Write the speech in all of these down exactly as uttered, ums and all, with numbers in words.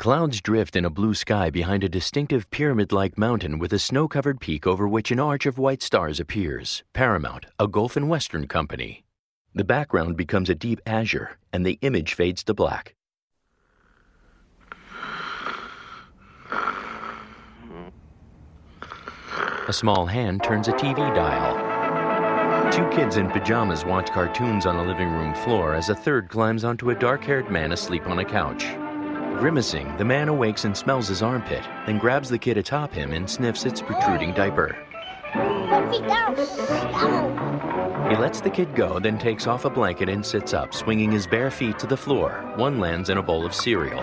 Clouds drift in a blue sky behind a distinctive pyramid-like mountain with a snow-covered peak over which an arch of white stars appears. Paramount, a Gulf and Western company. The background becomes a deep azure, and the image fades to black. A small hand turns a T V dial. Two kids in pajamas watch cartoons on a living room floor as a third climbs onto a dark-haired man asleep on a couch. Grimacing, the man awakes and smells his armpit, then grabs the kid atop him and sniffs its protruding diaper. Let me go! Go! He lets the kid go, then takes off a blanket and sits up, swinging his bare feet to the floor. One lands in a bowl of cereal.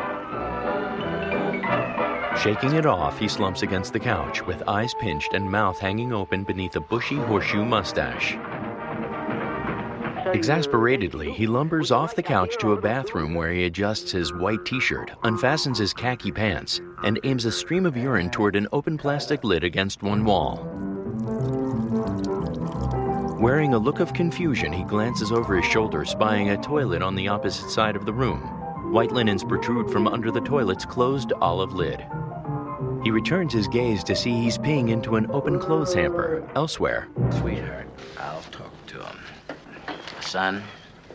Shaking it off, he slumps against the couch, with eyes pinched and mouth hanging open beneath a bushy horseshoe mustache. Exasperatedly, he lumbers off the couch to a bathroom where he adjusts his white t-shirt, unfastens his khaki pants, and aims a stream of urine toward an open plastic lid against one wall. Wearing a look of confusion, he glances over his shoulder, spying a toilet on the opposite side of the room. White linens protrude from under the toilet's closed olive lid. He returns his gaze to see he's peeing into an open clothes hamper. Elsewhere, Sweetheart, I'll talk to him. Son,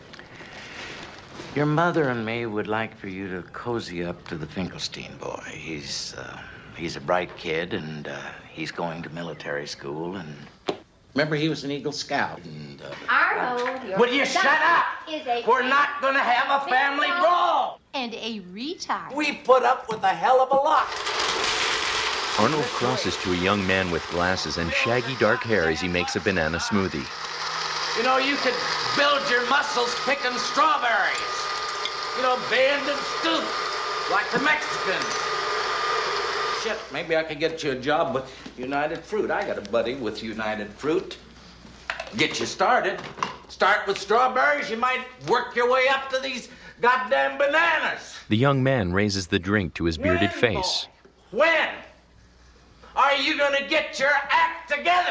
your mother and me would like for you to cozy up to the Finkelstein boy. He's, uh, he's a bright kid, and uh, he's going to military school, and... Remember, he was an Eagle Scout, and... Uh, Arnold, your Will you shut up? Is a We're not gonna have a family brawl! And a retard. We put up with a hell of a lot. Arnold crosses to a young man with glasses and shaggy dark hair as he makes a banana smoothie. You know, you could build your muscles picking strawberries. You know, bend and stoop, like the Mexicans. Shit, maybe I could get you a job with United Fruit. I got a buddy with United Fruit. Get you started. Start with strawberries, you might work your way up to these goddamn bananas. The young man raises the drink to his bearded When, face. boy? When are you gonna get your act together?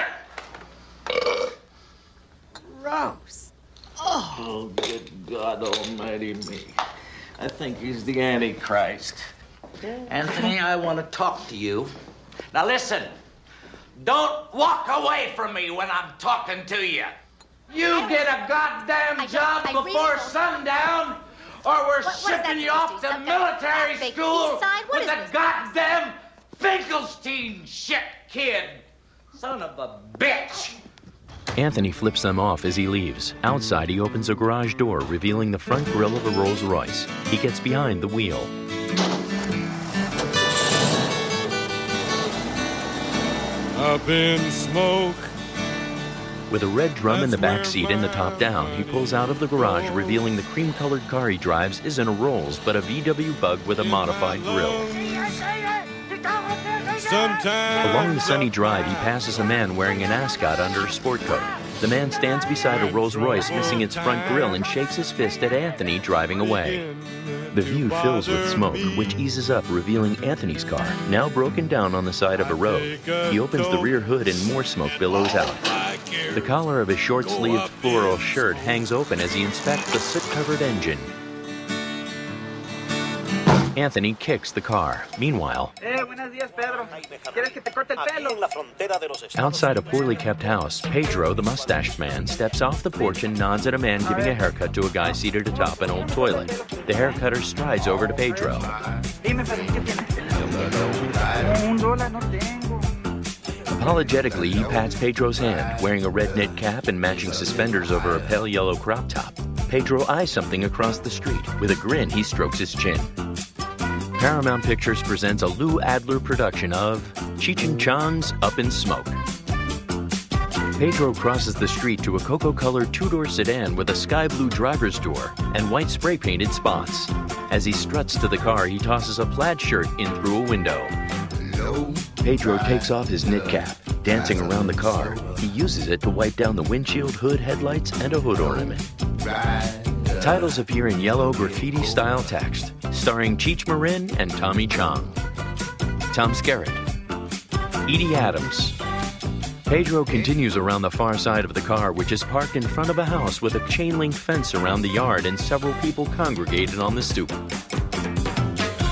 Gross. Oh, good God almighty me. I think he's the Antichrist. Anthony, I want to talk to you. Now listen, don't walk away from me when I'm talking to you. You get a goddamn I job I really before don't. sundown, or we're What- what is that shipping you supposed off to to do? Something military about big school East Side? What with is a this? goddamn Finkelstein shit kid. Son of a bitch. Anthony flips them off as he leaves. Outside, he opens a garage door, revealing the front grille of a Rolls Royce. He gets behind the wheel. Up in smoke. With a red drum in the back seat and the top down, he pulls out of the garage, revealing the cream-colored car he drives isn't a Rolls, but a V W Bug with a modified grille. Sometimes Along the sunny drive, he passes a man wearing an ascot under a sport coat. The man stands beside a Rolls Royce missing its front grille and shakes his fist at Anthony driving away. The view fills with smoke, which eases up, revealing Anthony's car, now broken down on the side of a road. He opens the rear hood and more smoke billows out. The collar of his short-sleeved floral shirt hangs open as he inspects the soot-covered engine. Anthony kicks the car. Meanwhile, outside a poorly kept house, Pedro, the mustached man, steps off the porch and nods at a man giving a haircut to a guy seated atop an old toilet. The haircutter strides over to Pedro. Apologetically, he pats Pedro's hand, wearing a red knit cap and matching suspenders over a pale yellow crop top. Pedro eyes something across the street. With a grin, he strokes his chin. Paramount Pictures presents a Lou Adler production of Cheech and Chong's Up in Smoke. Pedro crosses the street to a cocoa-colored two-door sedan with a sky blue driver's door and white spray-painted spots. As he struts to the car, he tosses a plaid shirt in through a window. Pedro takes off his knit cap. Dancing around the car, he uses it to wipe down the windshield, hood, headlights, and a hood ornament. Titles appear in yellow graffiti-style text, starring Cheech Marin and Tommy Chong. Tom Skerritt. Edie Adams. Pedro continues around the far side of the car, which is parked in front of a house with a chain-link fence around the yard and several people congregated on the stoop.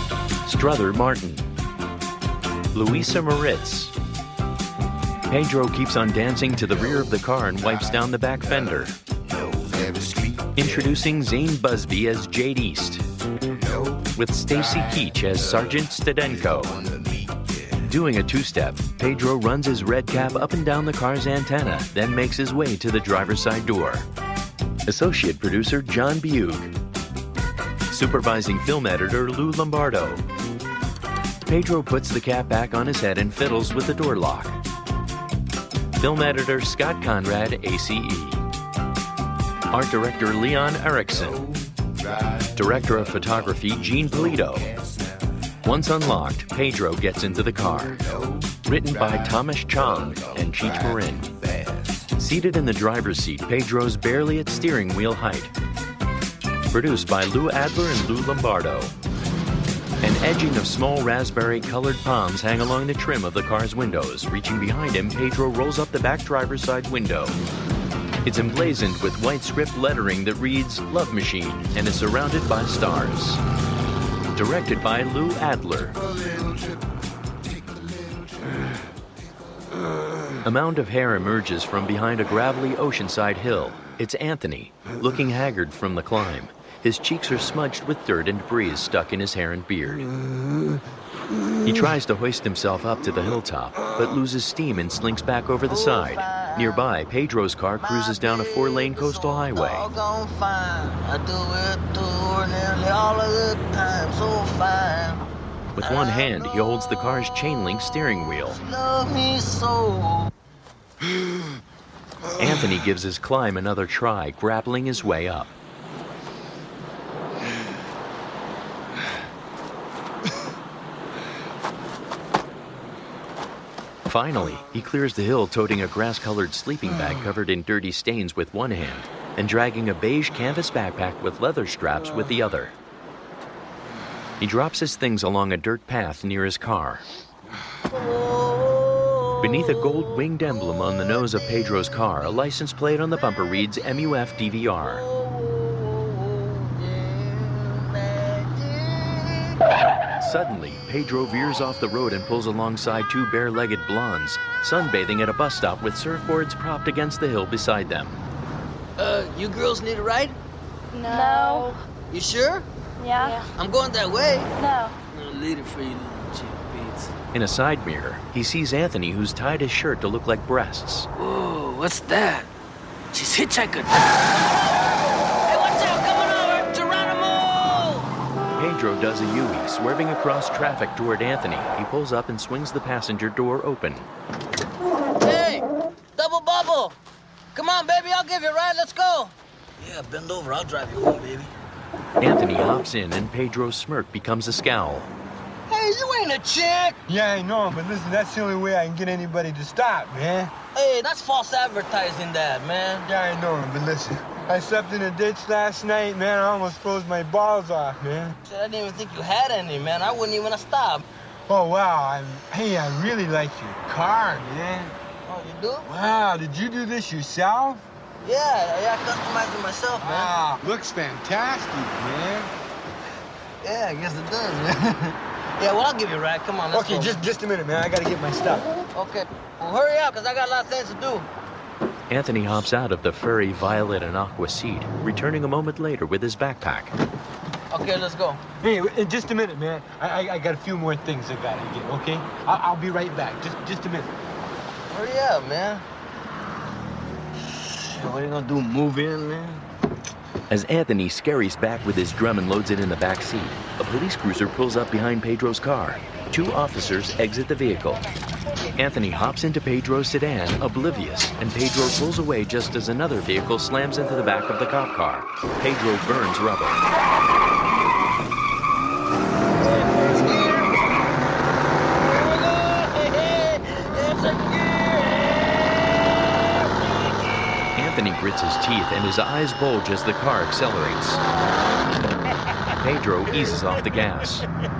Strother Martin. Louisa Moritz. Pedro keeps on dancing to the rear of the car and wipes down the back fender. Introducing Zane Busby as Jade East, with Stacy Keach as Sergeant Stadenko. Doing a two-step, Pedro runs his red cap up and down the car's antenna, then makes his way to the driver's side door. Associate producer John Beug. Supervising film editor Lou Lombardo. Pedro puts the cap back on his head and fiddles with the door lock. Film editor Scott Conrad, A C E. Art director Leon Erickson. Director of photography Gene Polito. Once unlocked, Pedro gets into the car. Written by Thomas Chong and Cheech Marin. Seated in the driver's seat, Pedro's barely at steering wheel height. Produced by Lou Adler and Lou Lombardo. An edging of small raspberry-colored palms hang along the trim of the car's windows. Reaching behind him, Pedro rolls up the back driver's side window. It's emblazoned with white script lettering that reads Love Machine and is surrounded by stars. Directed by Lou Adler. A mound of hair emerges from behind a gravelly oceanside hill. It's Anthony, looking haggard from the climb. His cheeks are smudged with dirt and debris stuck in his hair and beard. He tries to hoist himself up to the hilltop, but loses steam and slinks back over the side. Nearby, Pedro's car cruises down a four-lane coastal highway. With one hand, he holds the car's chain-link steering wheel. Anthony gives his climb another try, grappling his way up. Finally, he clears the hill toting a grass-colored sleeping bag covered in dirty stains with one hand and dragging a beige canvas backpack with leather straps with the other. He drops his things along a dirt path near his car. Beneath a gold winged emblem on the nose of Pedro's car, a license plate on the bumper reads M U F D V R. Suddenly, Pedro veers off the road and pulls alongside two bare-legged blondes, sunbathing at a bus stop with surfboards propped against the hill beside them. Uh, you girls need a ride? No. You sure? Yeah. yeah. I'm going that way. No. I'll lead it for you, little cheap beats. In a side mirror, he sees Anthony, who's tied his shirt to look like breasts. Whoa, what's that? She's hitchhiking. Hey, watch out, coming over, Geronimo! Pedro does a U-E, swerving across traffic toward Anthony. He pulls up and swings the passenger door open. Hey, double bubble! Come on, baby, I'll give you a ride, let's go! Yeah, bend over, I'll drive you home, baby. Anthony hops in and Pedro's smirk becomes a scowl. Hey, you ain't a chick! Yeah, I know, but listen, that's the only way I can get anybody to stop, man. Hey, that's false advertising that, man. Yeah, I know, but listen, I slept in a ditch last night, man. I almost froze my balls off, man. Shit, I didn't even think you had any, man. I wouldn't even have stopped. Oh, wow. I'm, hey, I really like your car, man. Oh, you do? Wow, did you do this yourself? Yeah, yeah, I customized it myself, man. Wow, looks fantastic, man. Yeah, I guess it does, man. Yeah, well, I'll give you a ride. Come on, let's Okay, go. just just a minute, man. I gotta get my stuff. Okay. Well, hurry up, because I got a lot of things to do. Anthony hops out of the furry violet and aqua seat, returning a moment later with his backpack. Okay, let's go. Hey, in just a minute, man. I I, I got a few more things I gotta get, okay? I'll, I'll be right back. Just just a minute. Hurry up, man. What are you gonna do, move in, man? As Anthony scurries back with his drum and loads it in the back seat, a police cruiser pulls up behind Pedro's car. Two officers exit the vehicle. Anthony hops into Pedro's sedan, oblivious, and Pedro pulls away just as another vehicle slams into the back of the cop car. Pedro burns rubber. Anthony grits his teeth and his eyes bulge as the car accelerates. Pedro eases off the gas.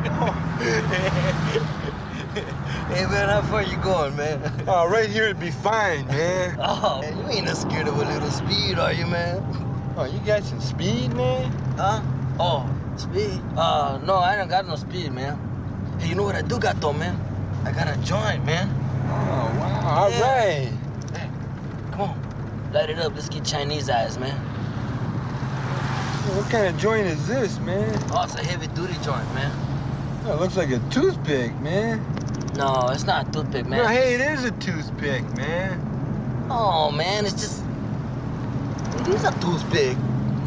Hey, man, how far you going, man? Oh, right here it'd be fine, man. Oh, man, you ain't not scared of a little speed, are you, man? Oh, you got some speed, man? Huh? Oh, speed? Uh, no, I ain't got no speed, man. Hey, you know what I do got, though, man? I got a joint, man. Oh, wow. All Yeah. right. Hey, come on. Light it up. Let's get Chinese eyes, man. What kind of joint is this, man? Oh, it's a heavy-duty joint, man. Oh, it looks like a toothpick, man. No, it's not a toothpick, man. No, hey, it is a toothpick, man. Oh, man, it's just... It is a toothpick.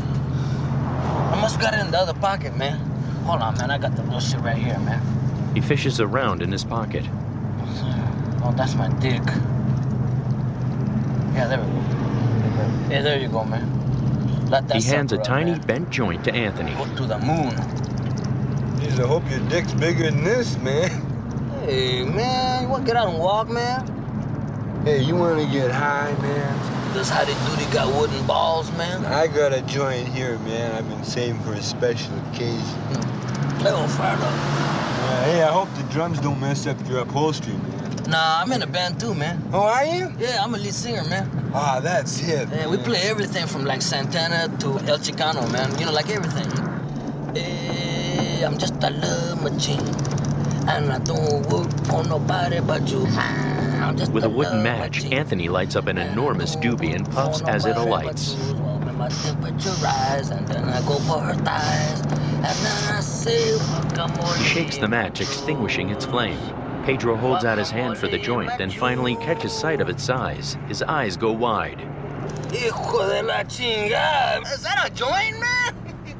I must have got it in the other pocket, man. Hold on, man. I got the little shit right here, man. He fishes around in his pocket. Oh, that's my dick. Yeah, there we go. Yeah, there you go, man. Let that He hands a sucker up, tiny man. bent joint to Anthony. Go to the moon. Jeez, I hope your dick's bigger than this, man. Hey, man, you want to get out and walk, man? Hey, you want to get high, man? Does Howdy Doody got wooden balls, man? I got a joint here, man. I've been saving for a special occasion. Play on fire, though. Uh, hey, I hope the drums don't mess up your upholstery, man. Nah, I'm in a band, too, man. Oh, are you? Yeah, I'm a lead singer, man. Ah, that's hip. Yeah, we play everything from, like, Santana to El Chicano, man. You know, like everything. Hey, I'm just a love machine. And I don't work for nobody but you. I'm just With a wooden love match, machine. Anthony lights up an enormous doobie and puffs as it alights. My temperature rise, and then I go for her thighs, and then I say, welcome on. He shakes the match, extinguishing its flame. Pedro holds out his hand for the joint, then finally catches sight of its size. His eyes go wide. Hijo de la chingada. Is that a joint, man?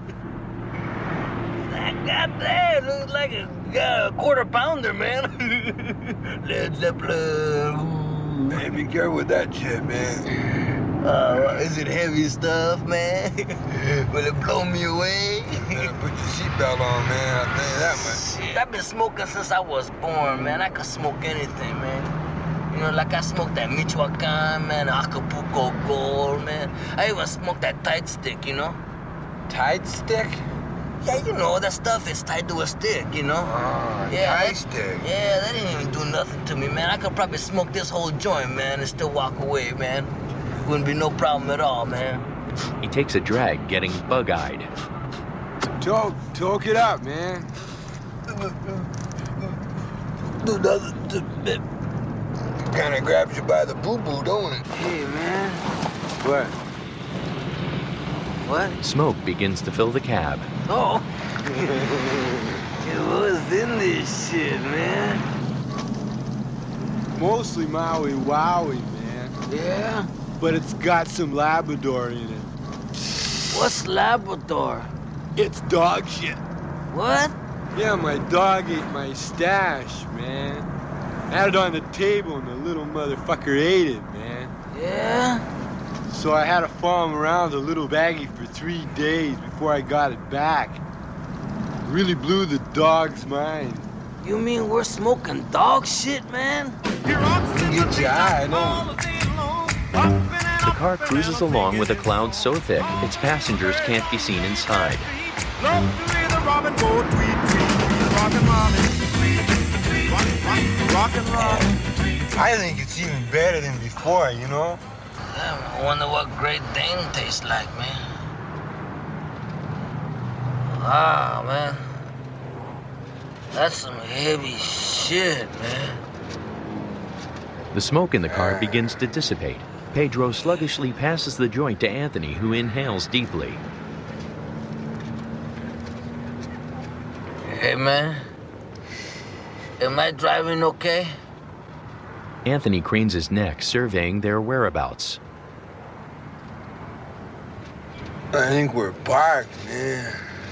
That goddamn looks like a, uh, quarter pounder, man. Led Zeppelin. Hey, be careful with that shit, man. Uh, is it heavy stuff, man? Will it blow me away? Better put your seatbelt on, man. I'll tell you that much. Shit, I've been smoking since I was born, man. I could smoke anything, man. You know, like I smoked that Michoacan, man, Acapulco Gold, man. I even smoked that tight stick, you know? Tight stick? Yeah, you know, that stuff is tied to a stick, you know? Ah, Yeah, tight that- stick. Yeah, that didn't even do nothing to me, man. I could probably smoke this whole joint, man, and still walk away, man. Wouldn't be no problem at all, man. He takes a drag, getting bug-eyed. Toke, toke it up, man. Dude, that's the bit. Kind of grabs you by the boo-boo, don't it? Hey, man. What? What? Smoke begins to fill the cab. Oh. It was in this shit, man. Mostly Maui Wowie, man. Yeah? But it's got some Labrador in it. What's Labrador? It's dog shit. What? Yeah, my dog ate my stash, man. I had it on the table and the little motherfucker ate it, man. Yeah? So I had to follow him around the little baggie for three days before I got it back. Really blew the dog's mind. You mean we're smoking dog shit, man? Get you high, I know. The car cruises along with a cloud so thick, its passengers can't be seen inside. I think it's even better than before, you know? Damn, I wonder what Great Dane tastes like, man. Ah, man. That's some heavy shit, man. The smoke in the car begins to dissipate. Pedro sluggishly passes the joint to Anthony, who inhales deeply. Hey, man. Am I driving okay? Anthony cranes his neck, surveying their whereabouts. I think we're parked, man.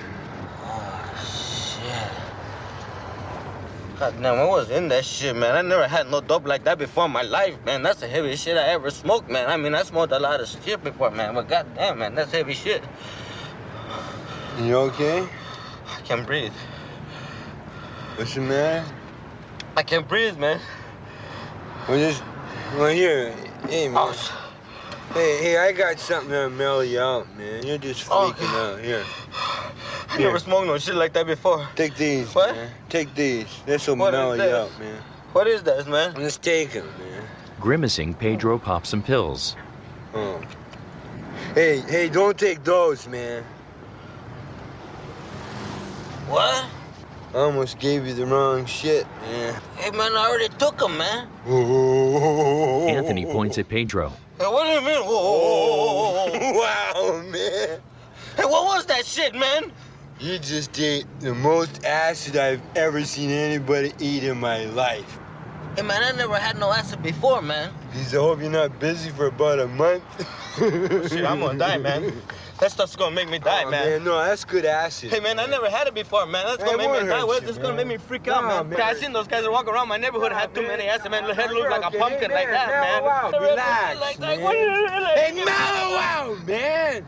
Oh, shit. God damn, I was in that shit, man. I never had no dope like that before in my life, man. That's the heaviest shit I ever smoked, man. I mean, I smoked a lot of shit before, man. But god damn, man, that's heavy shit. You okay? I can't breathe. What's the matter? I can't breathe, man. Well, just, well, here, hey, man. Oh, Hey, hey, I got something that'll mellow you out, man. You're just Oh. freaking out. Here, I never smoked no shit like that before. take these, What? man. Take these. This'll What is mellow you this? out, man. What is that, man? Just take them, man. Grimacing, Pedro pops some pills. Oh. Hey, hey, don't take those, man. What? I almost gave you the wrong shit, man. Hey, man, I already took him, man. Anthony points at Pedro. Hey, what do you mean? Whoa. Wow, man. Hey, what was that shit, man? You just ate the most acid I've ever seen anybody eat in my life. Hey, man, I never had no acid before, man. Geez, I hope you're not busy for about a month. Shit, I'm gonna die, man. That stuff's gonna make me die, Oh, man. man. No, that's good acid. Hey, man, I never had it before, man. That's Hey, gonna it make me won't die. hurt Well, you, it's gonna man. make me freak No, out, man. man. I seen those guys that walk around my neighborhood had too many acid, man. Their head looked like a Okay, pumpkin hey, like that, man. man. Mellow out, Their head relax, looked like man. that. What do you like? Hey, mellow out, man.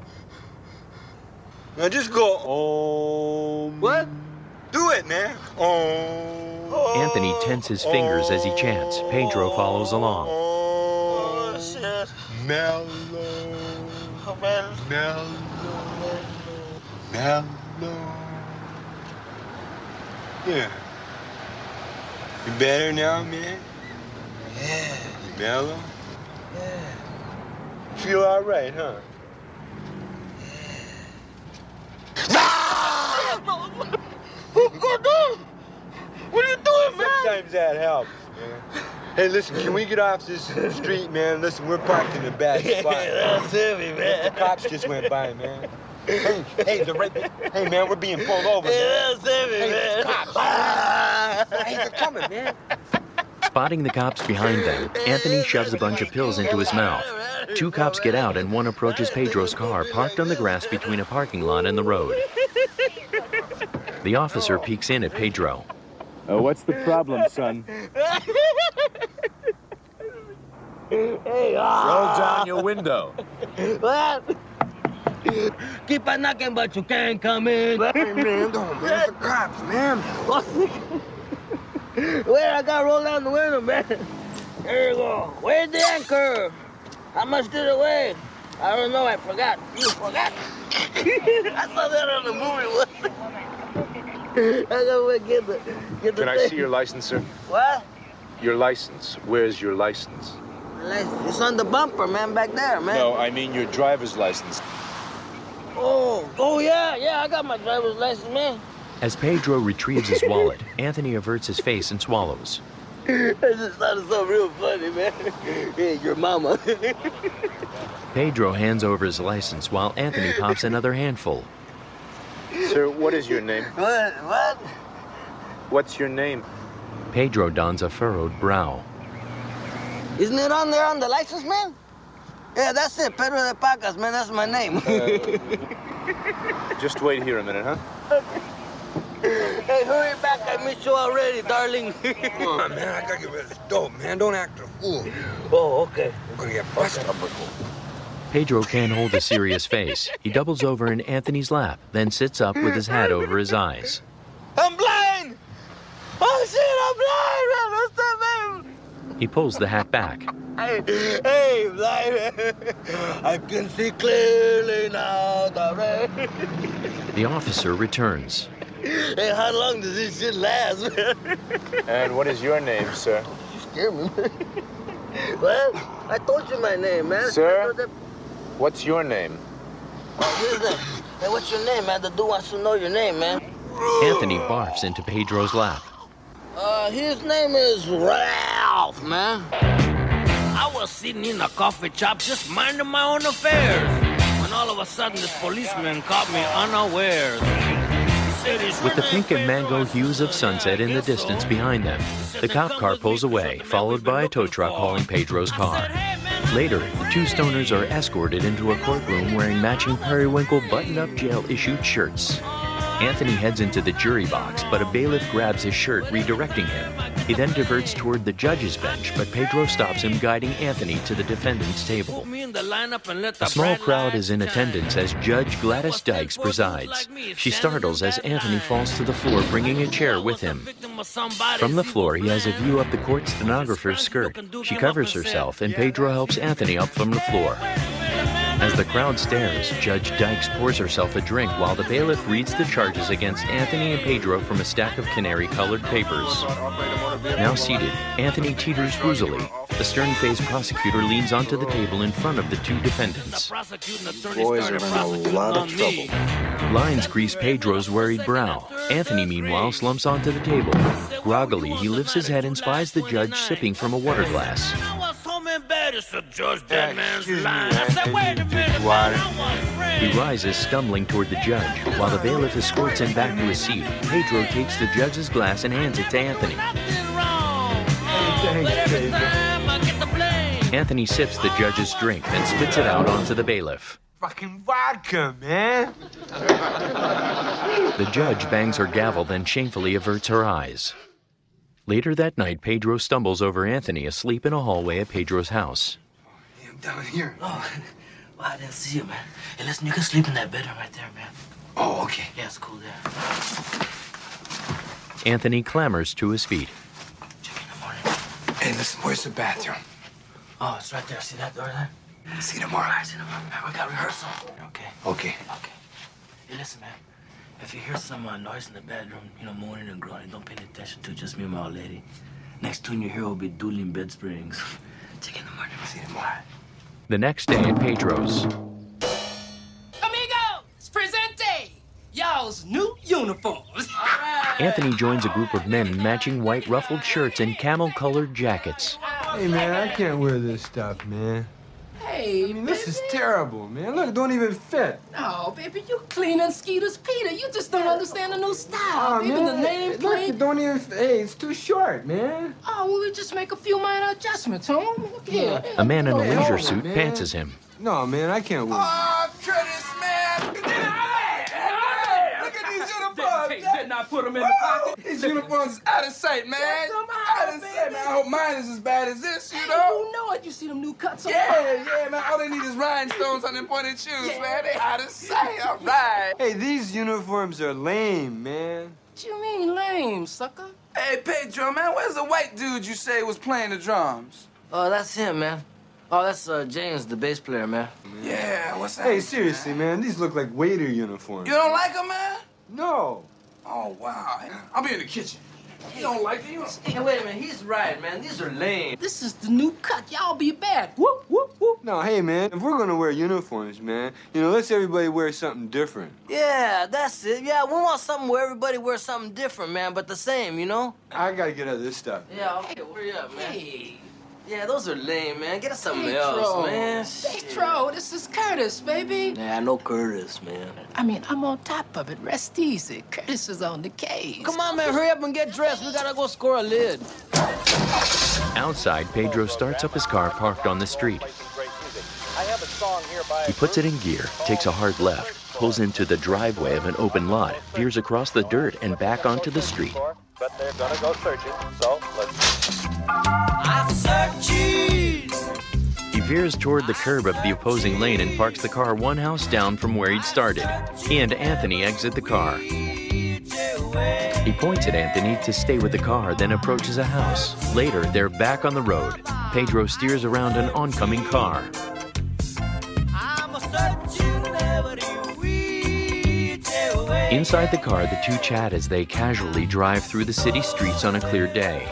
Now just go, oh. What? Do it, man. Oh. Anthony tenses his fingers as he chants. Pedro follows along. Oh, shit. Mellow. Oh, man. Mellow. Mellow. Yeah. You better now, man? Yeah. You mellow? Yeah. Feel all right, huh? What are you doing, man? Sometimes that helps, man. Hey, listen, can we get off this street, man? Listen, we're parked in a bad spot. That's heavy, The man. cops just went by, man. Hey, hey, the right, hey, man, we're being pulled over, man. Yeah, that's heavy, Hey, man. the cops. Ah. Hey, they're coming, man. Spotting the cops behind them, Anthony shoves a bunch of pills into his mouth. Two cops get out and one approaches Pedro's car parked on the grass between a parking lot and the road. The officer peeks in at Pedro. Uh, what's the problem, son? Hey, Roll down your window. what? Keep on knocking, but you can't come in. Hey, man, don't, man. The cops, man. Where I got to roll down the window, man. There you go. Where's the anchor? How much did it weigh? I don't know. I forgot. You forgot? I saw that on the movie. I gotta get the get the Can I thing. see your license, sir? What? Your license. Where's your license? It's on the bumper, man, back there, man. No, I mean your driver's license. Oh, oh yeah, yeah. I got my driver's license, man. As Pedro retrieves his wallet, Anthony averts his face and swallows. I just thought it so real funny, man. Hey, your mama. Pedro hands over his license while Anthony pops another handful. Sir, what is your name? What? What? What's your name? Pedro dons a furrowed brow. Isn't it on there on the license, man? Yeah, that's it. Pedro de Pacas, man. That's my name. Just wait here a minute, huh? Hey, hurry back. I missed you already, darling. Come on, man. I gotta get rid of this dope, man. Don't act a fool. Oh, okay. We're gonna get busted. Pedro can't hold a serious face. He doubles over in Anthony's lap, then sits up with his hat over his eyes. I'm blind! Oh, shit, I'm blind, man. What's up, man? He pulls the hat back. Hey, hey, blind. I can see clearly now, darling. The officer returns. Hey, how long does this shit last, man? And what is your name, sir? You scare me, man. Well, I told you my name, man. Sir? What's your name? Oh, here's the... Hey, what's your name, man? The dude wants to know your name, man. Anthony barfs into Pedro's lap. Uh, his name is Ralph, man. I was sitting in a coffee shop just minding my own affairs when all of a sudden this policeman caught me unawares. With the pink and mango hues of sunset in the distance behind them, the cop car pulls away, followed by a tow truck hauling Pedro's car. Later, the two stoners are escorted into a courtroom wearing matching periwinkle button-up jail-issued shirts. Anthony heads into the jury box, but a bailiff grabs his shirt, redirecting him. He then diverts toward the judge's bench, but Pedro stops him, guiding Anthony to the defendant's table. A small crowd is in attendance as Judge Gladys Dykes presides. She startles as Anthony falls to the floor, bringing a chair with him. From the floor, he has a view up the court stenographer's skirt. She covers herself, and Pedro helps Anthony up from the floor. As the crowd stares, Judge Dykes pours herself a drink while the bailiff reads the charges against Anthony and Pedro from a stack of canary-colored papers. Now seated, Anthony teeters woozily. The stern-faced prosecutor leans onto the table in front of the two defendants. Boys are in a lot of trouble. Lines grease Pedro's worried brow. Anthony, meanwhile, slumps onto the table. Groggily, he lifts his head and spies the judge sipping from a water glass. He rises, stumbling toward the judge. While the bailiff escorts him back to his seat, Pedro takes the judge's glass and hands it to Anthony. Anthony sips the judge's drink, then spits it out onto the bailiff. Fucking vodka, man. The judge bangs her gavel, then shamefully averts her eyes. Later that night, Pedro stumbles over Anthony asleep in a hallway at Pedro's house. Hey, I'm down here. Oh, well, I didn't see you, man. Hey, listen, you can sleep in that bedroom right there, man. Oh, okay. Yeah, it's cool there. Anthony clambers to his feet. Check in the morning. Hey, listen, where's the bathroom? Oh, it's right there. See that door there? See you tomorrow. All right, see you tomorrow. Man, we got rehearsal. Okay. Okay. Okay. Hey, listen, man. If you hear some uh, noise in the bedroom, you know, moaning and groaning, don't pay any attention to it. Just me and my old lady. Next tune you hear will be dueling bed springs. Check in the morning. See you tomorrow. The next day at Pedro's. Amigos, presente! Y'all's new uniforms. Anthony joins a group of men in matching white ruffled shirts and camel-colored jackets. Hey, man, I can't wear this stuff, man. Hey, I mean, this is terrible, man. Look, it don't even fit. No, baby, you clean and Skeeter's Peter. You just don't understand the new style. Oh, baby, man. the name Look, plate. it don't even fit. Hey, it's too short, man. Oh, well, we just make a few minor adjustments, huh? Look here. A man in a Hey, leisure hold on, suit man. pantses him. No, man, I can't wear Oh, Curtis, man! Look at these uniforms! Hey, didn't I put them in the pocket? These uniforms is out of sight, man. Check them out, Out of sight, man. I hope mine is as bad as this, you Hey, know? you know it. You see them new cuts on Yeah, yeah, man. All they need is rhinestones on them pointed shoes, Yeah. man. They out of sight. All right. Hey, these uniforms are lame, man. What you mean lame, sucker? Hey, Pedro, man, where's the white dude you say was playing the drums? Oh, that's him, man. Oh, that's uh, James, the bass player, man. Yeah, what's that? Hey, seriously, man, these look like waiter uniforms. You don't like them, man? No. Oh, wow. I'll be in the kitchen. You don't like it? You don't... Hey, wait a minute. He's right, man. These are lame. This is the new cut. Y'all be bad. Whoop, whoop, whoop. No, hey, man, if we're gonna wear uniforms, man, you know, let's everybody wear something different. Yeah, that's it. Yeah, we want something where everybody wears something different, man, but the same, you know? I gotta get out of this stuff. Yeah, okay, hurry up, man. Hey, Yeah, those are lame, man. Get us something Pedro. else, man. Shit. Pedro, this is Curtis, baby. Yeah, I know Curtis, man. I mean, I'm on top of it. Rest easy. Curtis is on the case. Come on, man, hurry up and get dressed. We gotta go score a lid. Outside, Pedro starts up his car parked on the street. He puts it in gear, takes a hard left, pulls into the driveway of an open lot, veers across the dirt and back onto the street. But they're gonna go searching, so let's... I search you. He veers toward the curb of the opposing lane and parks the car one house down from where he'd started. He and Anthony exit the car. He points at Anthony to stay with the car, then approaches a house. Later, they're back on the road. Pedro steers around an oncoming car. Inside the car, the two chat as they casually drive through the city streets on a clear day.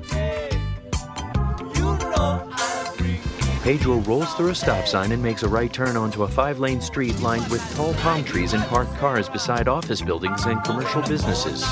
Pedro rolls through a stop sign and makes a right turn onto a five-lane street lined with tall palm trees and parked cars beside office buildings and commercial businesses.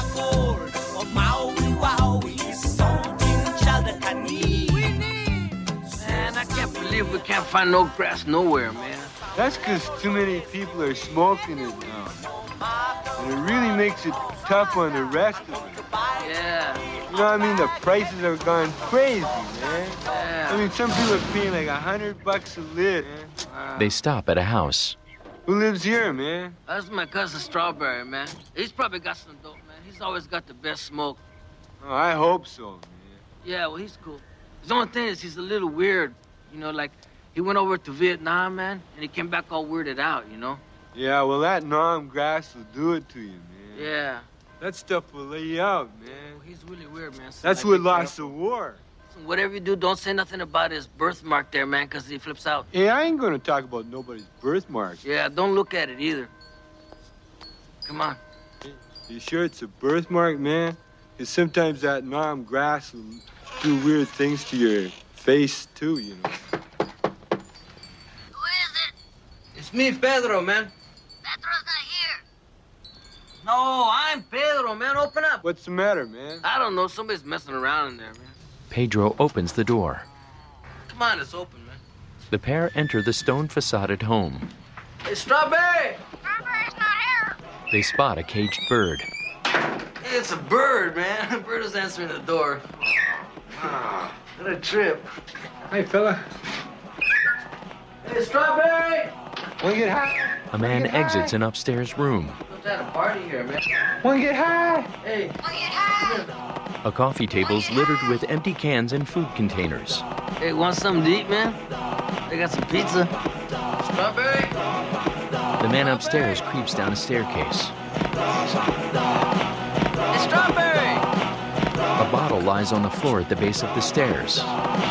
Man, I can't believe we can't find no grass nowhere, man. That's because too many people are smoking it now. And it really makes it tough on the rest of it. Yeah. You know what I mean? The prices have gone crazy, man. Yeah. I mean, some people are paying like a hundred bucks a lid, man. They stop at a house. Who lives here, man? That's my cousin Strawberry, man. He's probably got some dope, man. He's always got the best smoke. Oh, I hope so, man. Yeah, well, he's cool. The only thing is he's a little weird. You know, like, he went over to Vietnam, man, and he came back all weirded out, you know? Yeah, well, that Nam grass will do it to you, man. Yeah. That stuff will lay you out, man. Well, he's really weird, man. So That's like, what be lost careful. the war. Whatever you do, don't say nothing about his birthmark there, man, because he flips out. Hey, I ain't gonna talk about nobody's birthmark. Yeah, don't look at it either. Come on. You sure it's a birthmark, man? Because sometimes that nom grass will do weird things to your face, too, you know. Who is it? It's me, Pedro, man. Pedro's not here. No, I'm Pedro, man. Open up. What's the matter, man? I don't know. Somebody's messing around in there, man. Pedro opens the door. Come on, it's open, man. The pair enter the stone-facaded home. Hey, Strawberry! Strawberry's not here. They spot a caged bird. Hey, it's a bird, man. The bird is answering the door. Ah, what a trip. Hey, fella. Hey, Strawberry! Wanna get high? A man exits an upstairs room. Let's have a party here, man. Wanna get high? Hey. Wanna get high? A coffee table's littered with empty cans and food containers. Hey, want something to eat, man? They got some pizza. Strawberry? The man upstairs creeps down a staircase. Hey, Strawberry! A bottle lies on the floor at the base of the stairs.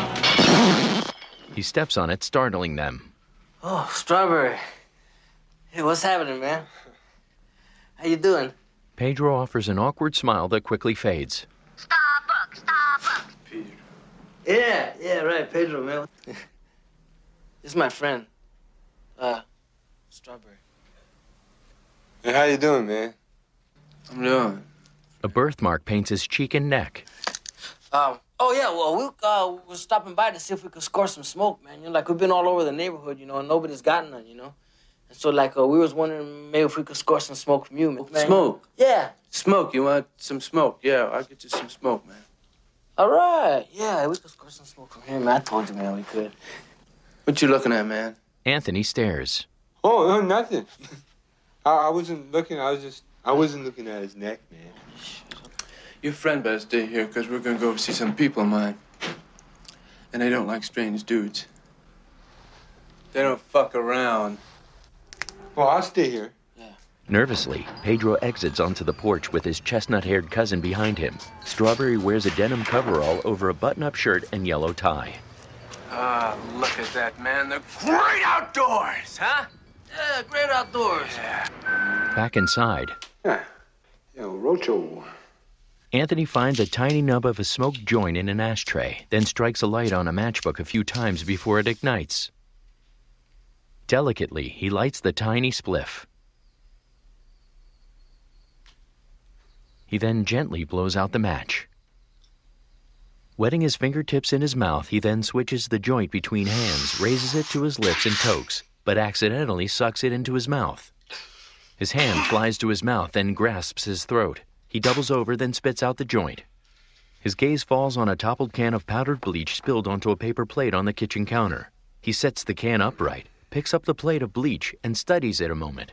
He steps on it, startling them. Oh, Strawberry. Hey, what's happening, man? How you doing? Pedro offers an awkward smile that quickly fades. Starbucks, Starbucks. Pedro. Yeah, yeah, right, Pedro, man. This is my friend, uh, Strawberry. Hey, how you doing, man? I'm doing. A birthmark paints his cheek and neck. Um, oh, yeah, well, we uh, were stopping by to see if we could score some smoke, man. You know, like, we've been all over the neighborhood, you know, and nobody's gotten none, you know? And so, like, uh, we was wondering maybe if we could score some smoke from you, man. Smoke? Yeah. Smoke? You want some smoke? Yeah, I'll get you some smoke, man. All right. Yeah, we could score some smoke from him, man. I told you, man, we could. What you looking at, man? Anthony stares. Oh, no, nothing. I, I wasn't looking, I was just, I wasn't looking at his neck, man. Your friend better stay here, because we're going to go see some people of mine. And they don't like strange dudes. They don't fuck around. Well, I'll stay here. Nervously, Pedro exits onto the porch with his chestnut-haired cousin behind him. Strawberry wears a denim coverall over a button-up shirt and yellow tie. Ah, look at that, man. The great outdoors, huh? Yeah, great outdoors. Yeah. Back inside, Yeah. Yo, Rocho. Anthony finds a tiny nub of a smoked joint in an ashtray, then strikes a light on a matchbook a few times before it ignites. Delicately, he lights the tiny spliff. He then gently blows out the match. Wetting his fingertips in his mouth, he then switches the joint between hands, raises it to his lips and tokes, but accidentally sucks it into his mouth. His hand flies to his mouth, then grasps his throat. He doubles over, then spits out the joint. His gaze falls on a toppled can of powdered bleach spilled onto a paper plate on the kitchen counter. He sets the can upright, picks up the plate of bleach, and studies it a moment.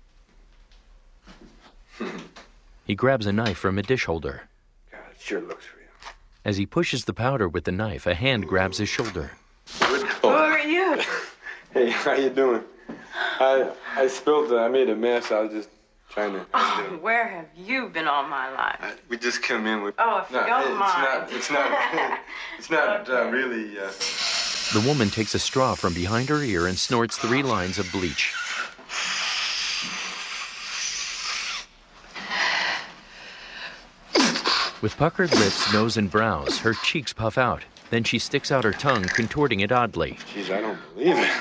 He grabs a knife from a dish holder. God, it sure looks real. As he pushes the powder with the knife, a hand grabs his shoulder. Who are you? Hey, how you doing? I I spilled it. I made a mess. I was just trying to. Oh, where have you been all my life? I, we just come in with. Oh, if you no, don't it's mind. Not, it's not. It's not uh, really. Uh... The woman takes a straw from behind her ear and snorts three lines of bleach. With puckered lips, nose, and brows, her cheeks puff out. Then she sticks out her tongue, contorting it oddly. Jeez, I don't believe it.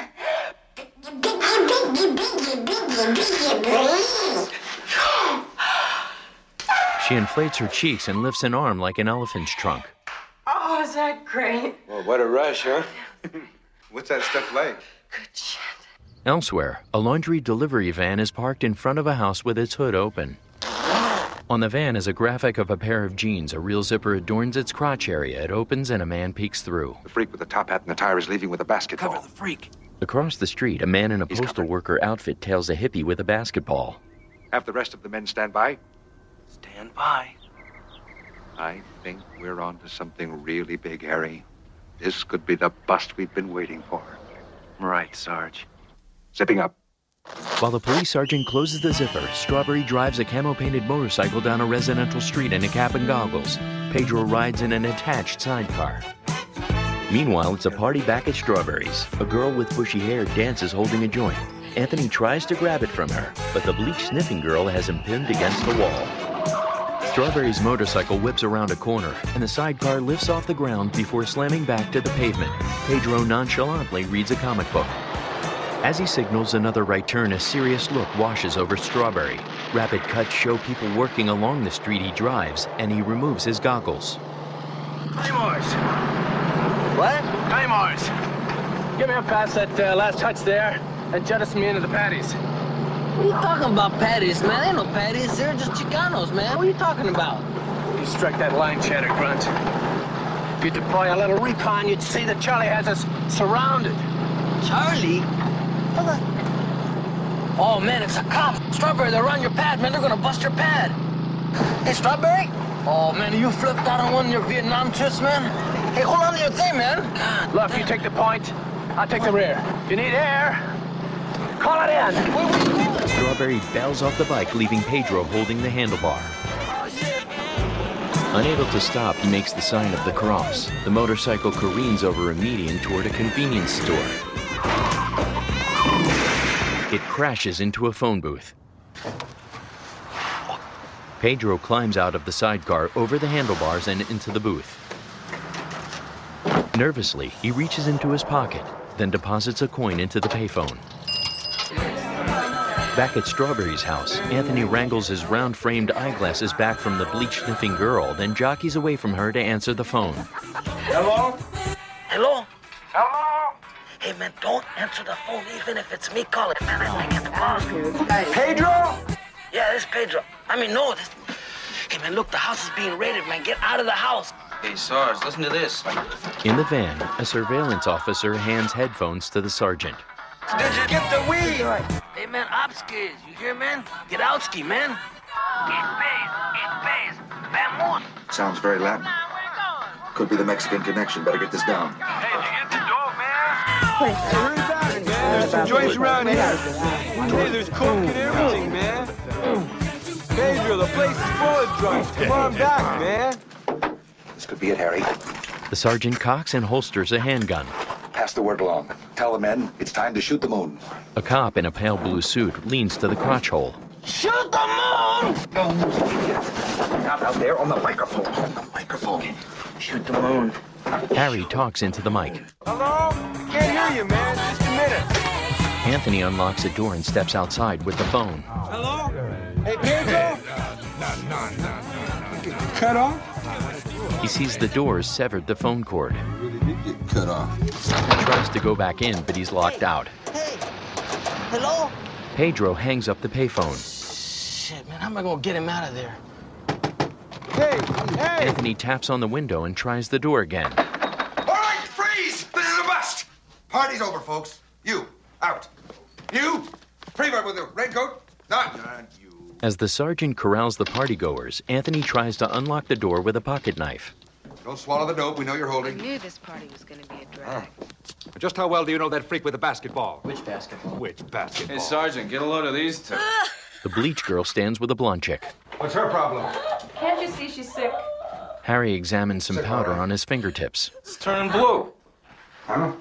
She inflates her cheeks and lifts an arm like an elephant's trunk. Oh, is that great? Well, what a rush, huh? What's that stuff like? Good shit. Elsewhere, a laundry delivery van is parked in front of a house with its hood open. On the van is a graphic of a pair of jeans. A real zipper adorns its crotch area. It opens and a man peeks through. The freak with the top hat and the tire is leaving with a basketball. Cover the freak. Across the street, a man in a He's postal covered. worker outfit tails a hippie with a basketball. Have the rest of the men stand by. Stand by. I think we're on to something really big, Harry. This could be the bust we've been waiting for. Right, Sarge. Zipping up. While the police sergeant closes the zipper, Strawberry drives a camo-painted motorcycle down a residential street in a cap and goggles. Pedro rides in an attached sidecar. Meanwhile, it's a party back at Strawberry's. A girl with bushy hair dances holding a joint. Anthony tries to grab it from her, but the bleach-sniffing girl has him pinned against the wall. Strawberry's motorcycle whips around a corner, and the sidecar lifts off the ground before slamming back to the pavement. Pedro nonchalantly reads a comic book. As he signals another right turn, a serious look washes over Strawberry. Rapid cuts show people working along the street he drives, and he removes his goggles. Claymores! What? Claymores! Give me a pass at uh, last hutch there, and jettison me into the patties. What are you talking about, patties, man? They ain't no patties. They're just Chicanos, man. What are you talking about? You struck that line, Chatter Grunt. If you deploy a little recon, you'd see that Charlie has us surrounded. Charlie? Oh, man, it's a cop. Strawberry, they're on your pad, man. They're gonna bust your pad. Hey, Strawberry? Oh, man, you flipped out on one of your Vietnam trips, man? Hey, hold on to your thing, man. God, Look, damn. You take the point, I'll take the rear. If you need air, call it in. Where are you going? Strawberry bails off the bike, leaving Pedro holding the handlebar. Unable to stop, he makes the sign of the cross. The motorcycle careens over a median toward a convenience store. It crashes into a phone booth. Pedro climbs out of the sidecar, over the handlebars, and into the booth. Nervously, he reaches into his pocket, then deposits a coin into the payphone. Back at Strawberry's house, Anthony wrangles his round-framed eyeglasses back from the bleach-sniffing girl, then jockeys away from her to answer the phone. Hello? Hello? Hello? Hey, man, don't answer the phone, even if it's me calling, man. I get the boss. Pedro? Yeah, this is Pedro. I mean, no, this... Hey, man, look, the house is being raided, man. Get out of the house. Hey, Sarge, listen to this. In the van, a surveillance officer hands headphones to the sergeant. Did you get the weed? Hey, man, Opskis, you hear, man? Get outski, man. It pays, it pays. Vamos. Sounds very Latin. Could be the Mexican connection. Better get this down. Hey, did you get the dope, man? Hurry back, man. There's some joints around here. Hey, there's coke and everything, man. Pedro, the place is full of drunks. Come on back, man. This could be it, Harry. The sergeant cocks and holsters a handgun. Pass the word along. Tell the men it's time to shoot the moon. A cop in a pale blue suit leans to the crotch hole. Shoot the moon! Not out there on the microphone. On the microphone. Shoot the moon. Harry talks into the mic. Hello? Can't hear you, man. Just a minute. Anthony unlocks a door and steps outside with the phone. Hello? Hey, Pedro? Cut off? He sees the doors severed the phone cord. Get cut off. He tries to go back in, but he's locked out. Hey. Hello? Pedro hangs up the payphone. Shit, man, how am I gonna get him out of there? Hey, hey! Anthony taps on the window and tries the door again. All right, freeze! This is a bust! Party's over, folks. You, out. You, Prevert with the raincoat, not, not you. As the sergeant corrals the partygoers, Anthony tries to unlock the door with a pocket knife. Don't swallow the dope we know you're holding. I knew this party was going to be a drag. Oh. Just how well do you know that freak with the basketball? Which basketball? Which basketball? Hey, Sergeant, get a load of these two. The bleach girl stands with a blonde chick. What's her problem? Can't you see she's sick? Harry examines some powder on his fingertips. It's turning blue. Huh?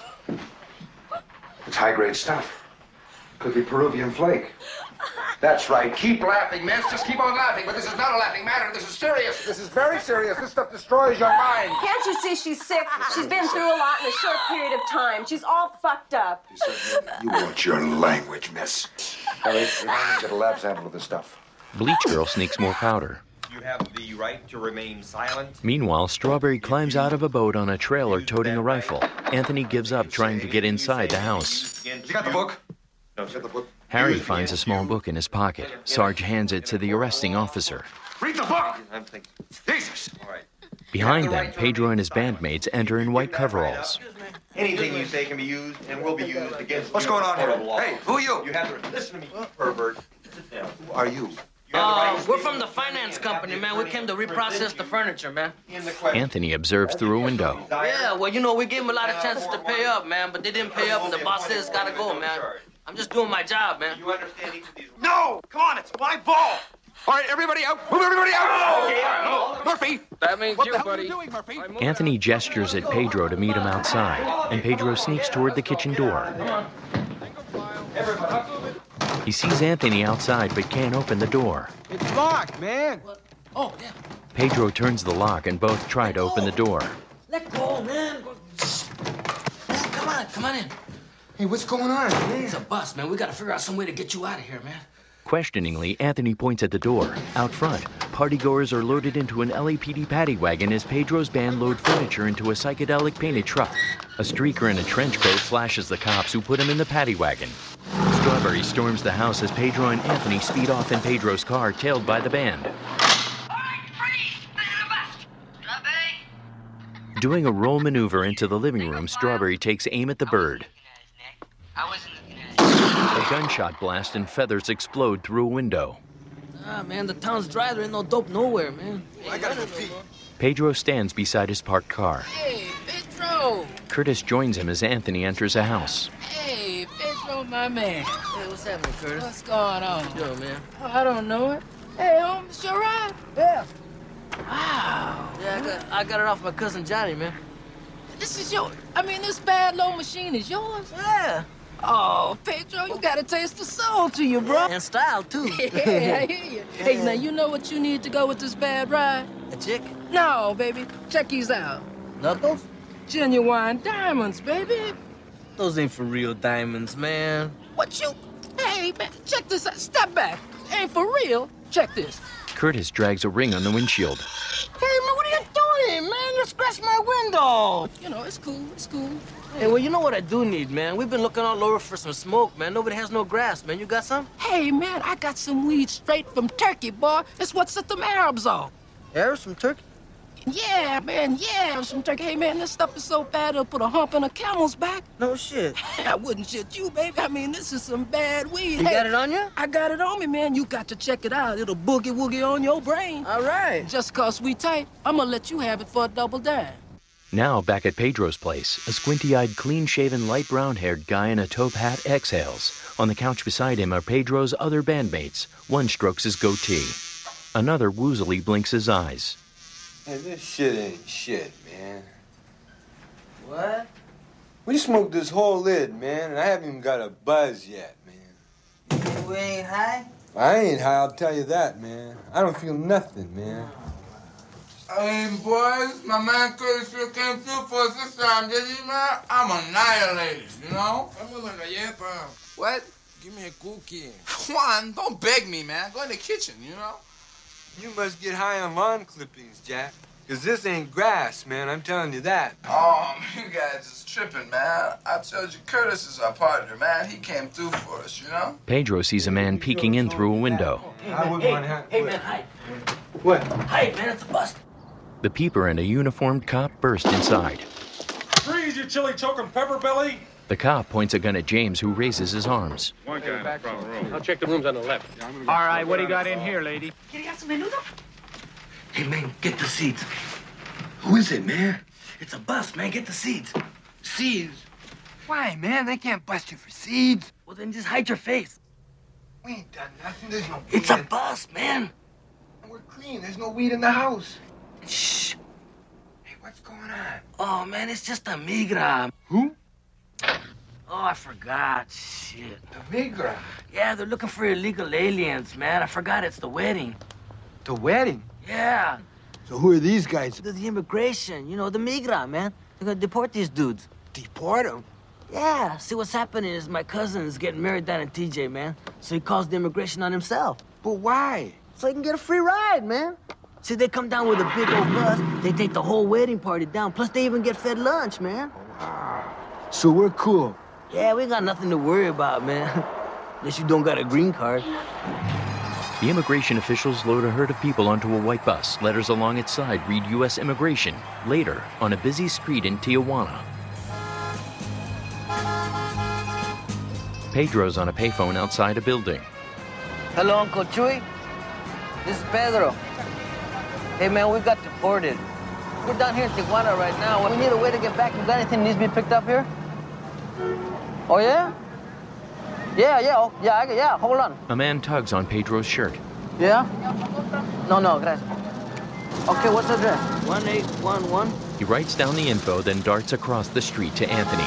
It's high-grade stuff. Could be Peruvian flake. That's right. Keep laughing, miss. Just keep on laughing. But this is not a laughing matter. This is serious. This is very serious. This stuff destroys your mind. Can't you see she's sick? She's been through a lot in a short period of time. She's all fucked up. You watch your language, miss. Harry, you're going to get a lab sample of this stuff. Bleach girl sneaks more powder. You have the right to remain silent. Meanwhile, Strawberry climbs out of a boat on a trailer toting a rifle. Anthony gives up trying to get inside the house. You got the book? No, sir. The book. Harry finds a small book in his pocket. Sarge hands it to the arresting officer. Read the book! Jesus! All right. Behind them, Pedro and his bandmates enter in white coveralls. Anything you say can be used and will be used against What's you going on in here? court of law. Hey, who are you? You have the listen to me, pervert. Sit down. Who are you? Uh, we're from the finance company, man. We came to reprocess the furniture, man. Anthony observes through a window. Yeah, well, you know, we gave them a lot of chances to pay up, man, but they didn't pay up, and the boss says it's gotta go, man. I'm just doing my job, man. You understand each of these? No! Come on, it's my ball! All right, everybody out! Move everybody out! Okay, out. Murphy! That means What you, the hell buddy. are you doing, Murphy? Anthony gestures at Pedro to meet him outside, and Pedro sneaks toward the kitchen door. He sees Anthony outside but can't open the door. It's locked, man. Oh, yeah. Pedro turns the lock and both try to open the door. Let go, man. Man, come on, come on in. Hey, what's going on, man? It's a bus, man. We gotta figure out some way to get you out of here, man. Questioningly, Anthony points at the door. Out front, partygoers are loaded into an L A P D paddy wagon as Pedro's band load furniture into a psychedelic painted truck. A streaker in a trench coat flashes the cops who put him in the paddy wagon. Strawberry storms the house as Pedro and Anthony speed off in Pedro's car, tailed by the band. Doing a roll maneuver into the living room, Strawberry takes aim at the bird. A gunshot blast and feathers explode through a window. Ah, man, the town's dry. There ain't no dope nowhere, man. I gotta go pee. Pedro stands beside his parked car. Hey, Pedro. Curtis joins him as Anthony enters a house. Hey, Pedro, my man. Hey, what's happening, Curtis? What's going on? Yo, man. Oh, I don't know it. Hey, home, it's your ride? Yeah. Wow. Yeah, I got, I got it off my cousin Johnny, man. This is your, I mean, this bad low machine is yours? Yeah. Oh, Pedro, you got a taste of soul to you, bro. And style, too. Yeah, I hear you. Hey, now, you know what you need to go with this bad ride? A chick? No, baby. Check these out. Knuckles? Genuine diamonds, baby. Those ain't for real diamonds, man. What you... Hey, man, check this out. Step back. Ain't for real. Check this. Curtis drags a ring on the windshield. Hey, man, what are you doing, man? You scratched my window. You know, it's cool. It's cool. Hey, well, you know what I do need, man? We've been looking all over for some smoke, man. Nobody has no grass, man. You got some? Hey, man, I got some weed straight from Turkey, boy. It's what set them Arabs off. Arabs from Turkey? Yeah, man, yeah, Arabs from Turkey. Hey, man, this stuff is so bad it'll put a hump in a camel's back. No shit. I wouldn't shit you, baby. I mean, this is some bad weed. You hey, got it on you? I got it on me, man. You got to check it out. It'll boogie-woogie on your brain. All right. Just cause we tight, I'm gonna let you have it for a double dime. Now, back at Pedro's place, a squinty-eyed, clean-shaven, light brown-haired guy in a taupe hat exhales. On the couch beside him are Pedro's other bandmates. One strokes his goatee. Another woozily blinks his eyes. Hey, this shit ain't shit, man. What? We smoked this whole lid, man, and I haven't even got a buzz yet, man. We ain't high? I ain't high, I'll tell you that, man. I don't feel nothing, man. I mean, boys, my man Curtis sure came through for us this time, did he, man? I'm annihilated, you know? What? Give me a cookie. Juan, don't beg me, man. Go in the kitchen, you know? You must get high on lawn clippings, Jack. Because this ain't grass, man. I'm telling you that. Oh, you guys is tripping, man. I told you, Curtis is our partner, man. He came through for us, you know? Pedro sees a man peeking in through a window. Hey, man, hey, hey, man, hide. What? Hide, man, it's a bust. The peeper and a uniformed cop burst inside. Freeze, you chili choking pepper belly! The cop points a gun at James, who raises his arms. One guy in the front row. I'll check the rooms on the left. All right, what do you got in here, lady? Hey, man, get the seats. Who is it, man? It's a bust, man. Get the seats. Seeds? Why, man? They can't bust you for seeds. Well, then just hide your face. We ain't done nothing. There's no weed. It's a bust, man. And we're clean. There's no weed in the house. Shh. Hey, what's going on? Oh, man, it's just a migra. Who? Oh, I forgot. Shit. The migra? Yeah, they're looking for illegal aliens, man. I forgot it's the wedding. The wedding? Yeah. So who are these guys? The, the immigration. You know, the migra, man. They're gonna deport these dudes. Deport them? Yeah. See, what's happening is my cousin's getting married down in T J, man. So he calls the immigration on himself. But why? So he can get a free ride, man. See, they come down with a big old bus. They take the whole wedding party down. Plus, they even get fed lunch, man. Wow. So we're cool. Yeah, we got nothing to worry about, man. Unless you don't got a green card. The immigration officials load a herd of people onto a white bus. Letters along its side read U S Immigration. Later, on a busy street in Tijuana. Pedro's on a payphone outside a building. Hello, Uncle Chuy. This is Pedro. Hey, man, we got deported. We're down here in Tijuana right now. We need a way to get back. You got anything that needs to be picked up here? Oh, yeah? Yeah, yeah, oh, yeah, I- yeah, hold on. A man tugs on Pedro's shirt. Yeah? No, no, gracias. Okay, what's the address? one eight one one. He writes down the info, then darts across the street to Anthony.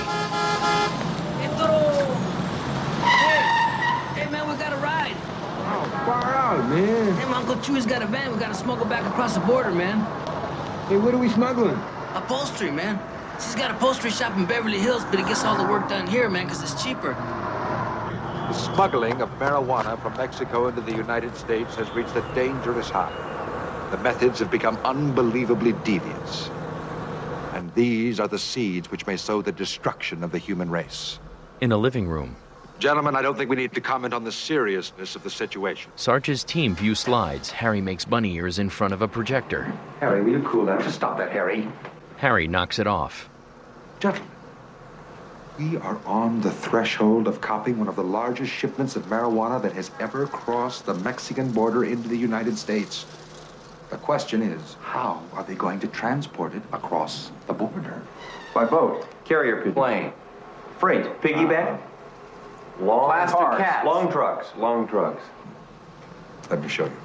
Hey, hey, man, we got a ride. Oh, far out, man. Hey, my Uncle Chewy's got a van. We got to smuggle back across the border, man. Hey, what are we smuggling? Upholstery, man. She's got a upholstery shop in Beverly Hills, but it gets all the work done here, man, because it's cheaper. The smuggling of marijuana from Mexico into the United States has reached a dangerous height. The methods have become unbelievably devious. And these are the seeds which may sow the destruction of the human race. In a living room, Gentlemen, I don't think we need to comment on the seriousness of the situation. Sarge's team view slides. Harry makes bunny ears in front of a projector. Harry, will you cool down? Just stop that, Harry. Harry knocks it off. Gentlemen, we are on the threshold of copying one of the largest shipments of marijuana that has ever crossed the Mexican border into the United States. The question is, how are they going to transport it across the border? By boat, carrier pigeon, plane, freight, piggyback, long Plastic cars, cats. long trucks, long trucks. Let me show you.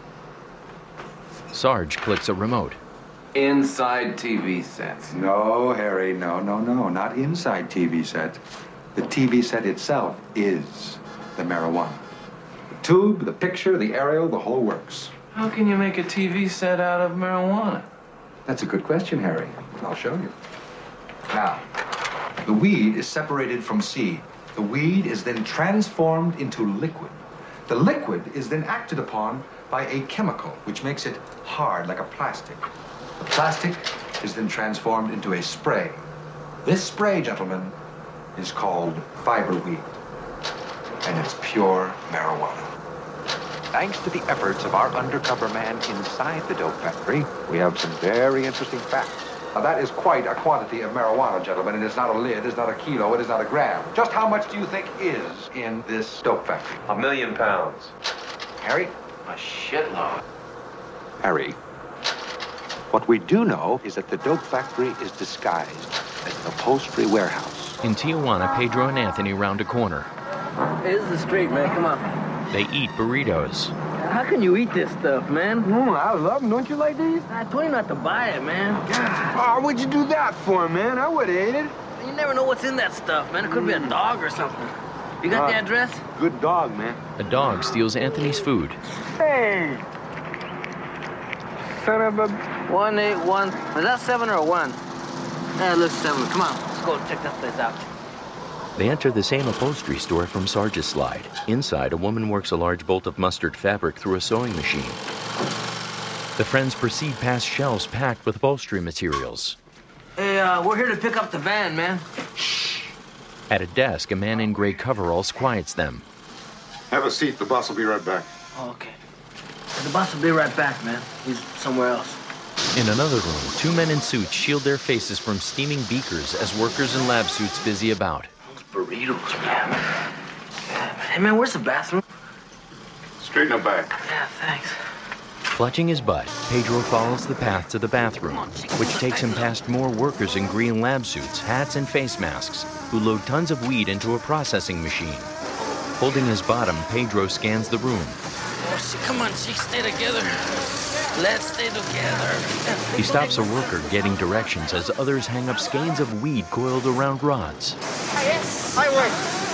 Sarge clicks a remote. Inside T V sets. No, Harry, no, no, no, not inside T V set. The T V set itself is the marijuana. The tube, the picture, the aerial, the whole works. How can you make a T V set out of marijuana? That's a good question, Harry. I'll show you. Now, the weed is separated from seed. The weed is then transformed into liquid. The liquid is then acted upon by a chemical, which makes it hard like a plastic. The plastic is then transformed into a spray. This spray, gentlemen, is called fiber weed, and it's pure marijuana. Thanks to the efforts of our undercover man inside the dope factory, we have some very interesting facts. Now, that is quite a quantity of marijuana, gentlemen. It is not a lid, it's not a kilo, it is not a gram. Just how much do you think is in this dope factory? A million pounds. Harry? A shitload. Harry, what we do know is that the dope factory is disguised as an upholstery warehouse. In Tijuana, Pedro and Anthony round a corner. Hey, this is the street, man. Come on. They eat burritos. How can you eat this stuff, man? Mm, I love them. Don't you like these? I told you not to buy it, man. Oh, what'd you do that for, man? I would've ate it. You never know what's in that stuff, man. It could be a dog or something. You got Uh, the address? Good dog, man. A dog steals Anthony's food. Hey! Son of a... one eight one. Is that seven or a one? Yeah, it looks seven. Come on, let's go check that place out. They enter the same upholstery store from Sarge's slide. Inside, a woman works a large bolt of mustard fabric through a sewing machine. The friends proceed past shelves packed with upholstery materials. Hey, uh, we're here to pick up the van, man. At a desk, a man in gray coveralls quiets them. Have a seat. The boss will be right back. Oh, okay. The boss will be right back, man. He's somewhere else. In another room, two men in suits shield their faces from steaming beakers as workers in lab suits busy about. Burritos, man. Hey, man, where's the bathroom? Straight in the back. Yeah, thanks. Clutching his butt, Pedro follows the path to the bathroom, which takes him past more workers in green lab suits, hats, and face masks, who load tons of weed into a processing machine. Holding his bottom, Pedro scans the room. Oh, shit, come on, chicks, stay together. Let's stay together. He stops a worker getting directions as others hang up skeins of weed coiled around rods. Highway.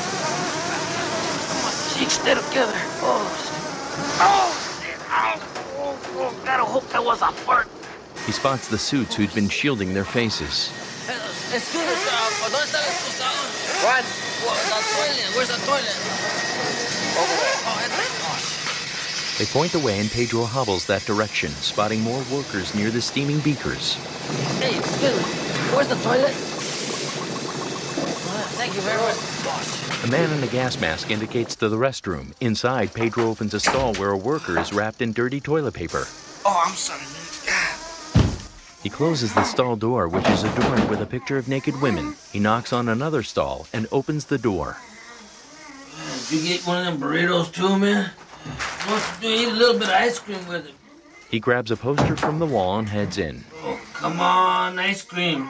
Come on, chicks, stay together. Oh, shit. Oh, shit. Ow. Oh, oh, gotta hope that was a fart. He spots the suits who'd been shielding their faces. Excuse me, sir. ¿Dónde está el excusado? What? The toilet. Where's the toilet? Over there. Oh, it's oh. They point the way and Pedro hobbles that direction, spotting more workers near the steaming beakers. Hey, excuse me. Where's the toilet? Thank you very much. A man in a gas mask indicates to the restroom. Inside, Pedro opens a stall where a worker is wrapped in dirty toilet paper. Oh, I'm sorry, man. He closes the stall door, which is adorned with a picture of naked women. He knocks on another stall and opens the door. Did you get one of them burritos too, man? Want to eat a little bit of ice cream with it? He grabs a poster from the wall and heads in. Oh, come on, ice cream.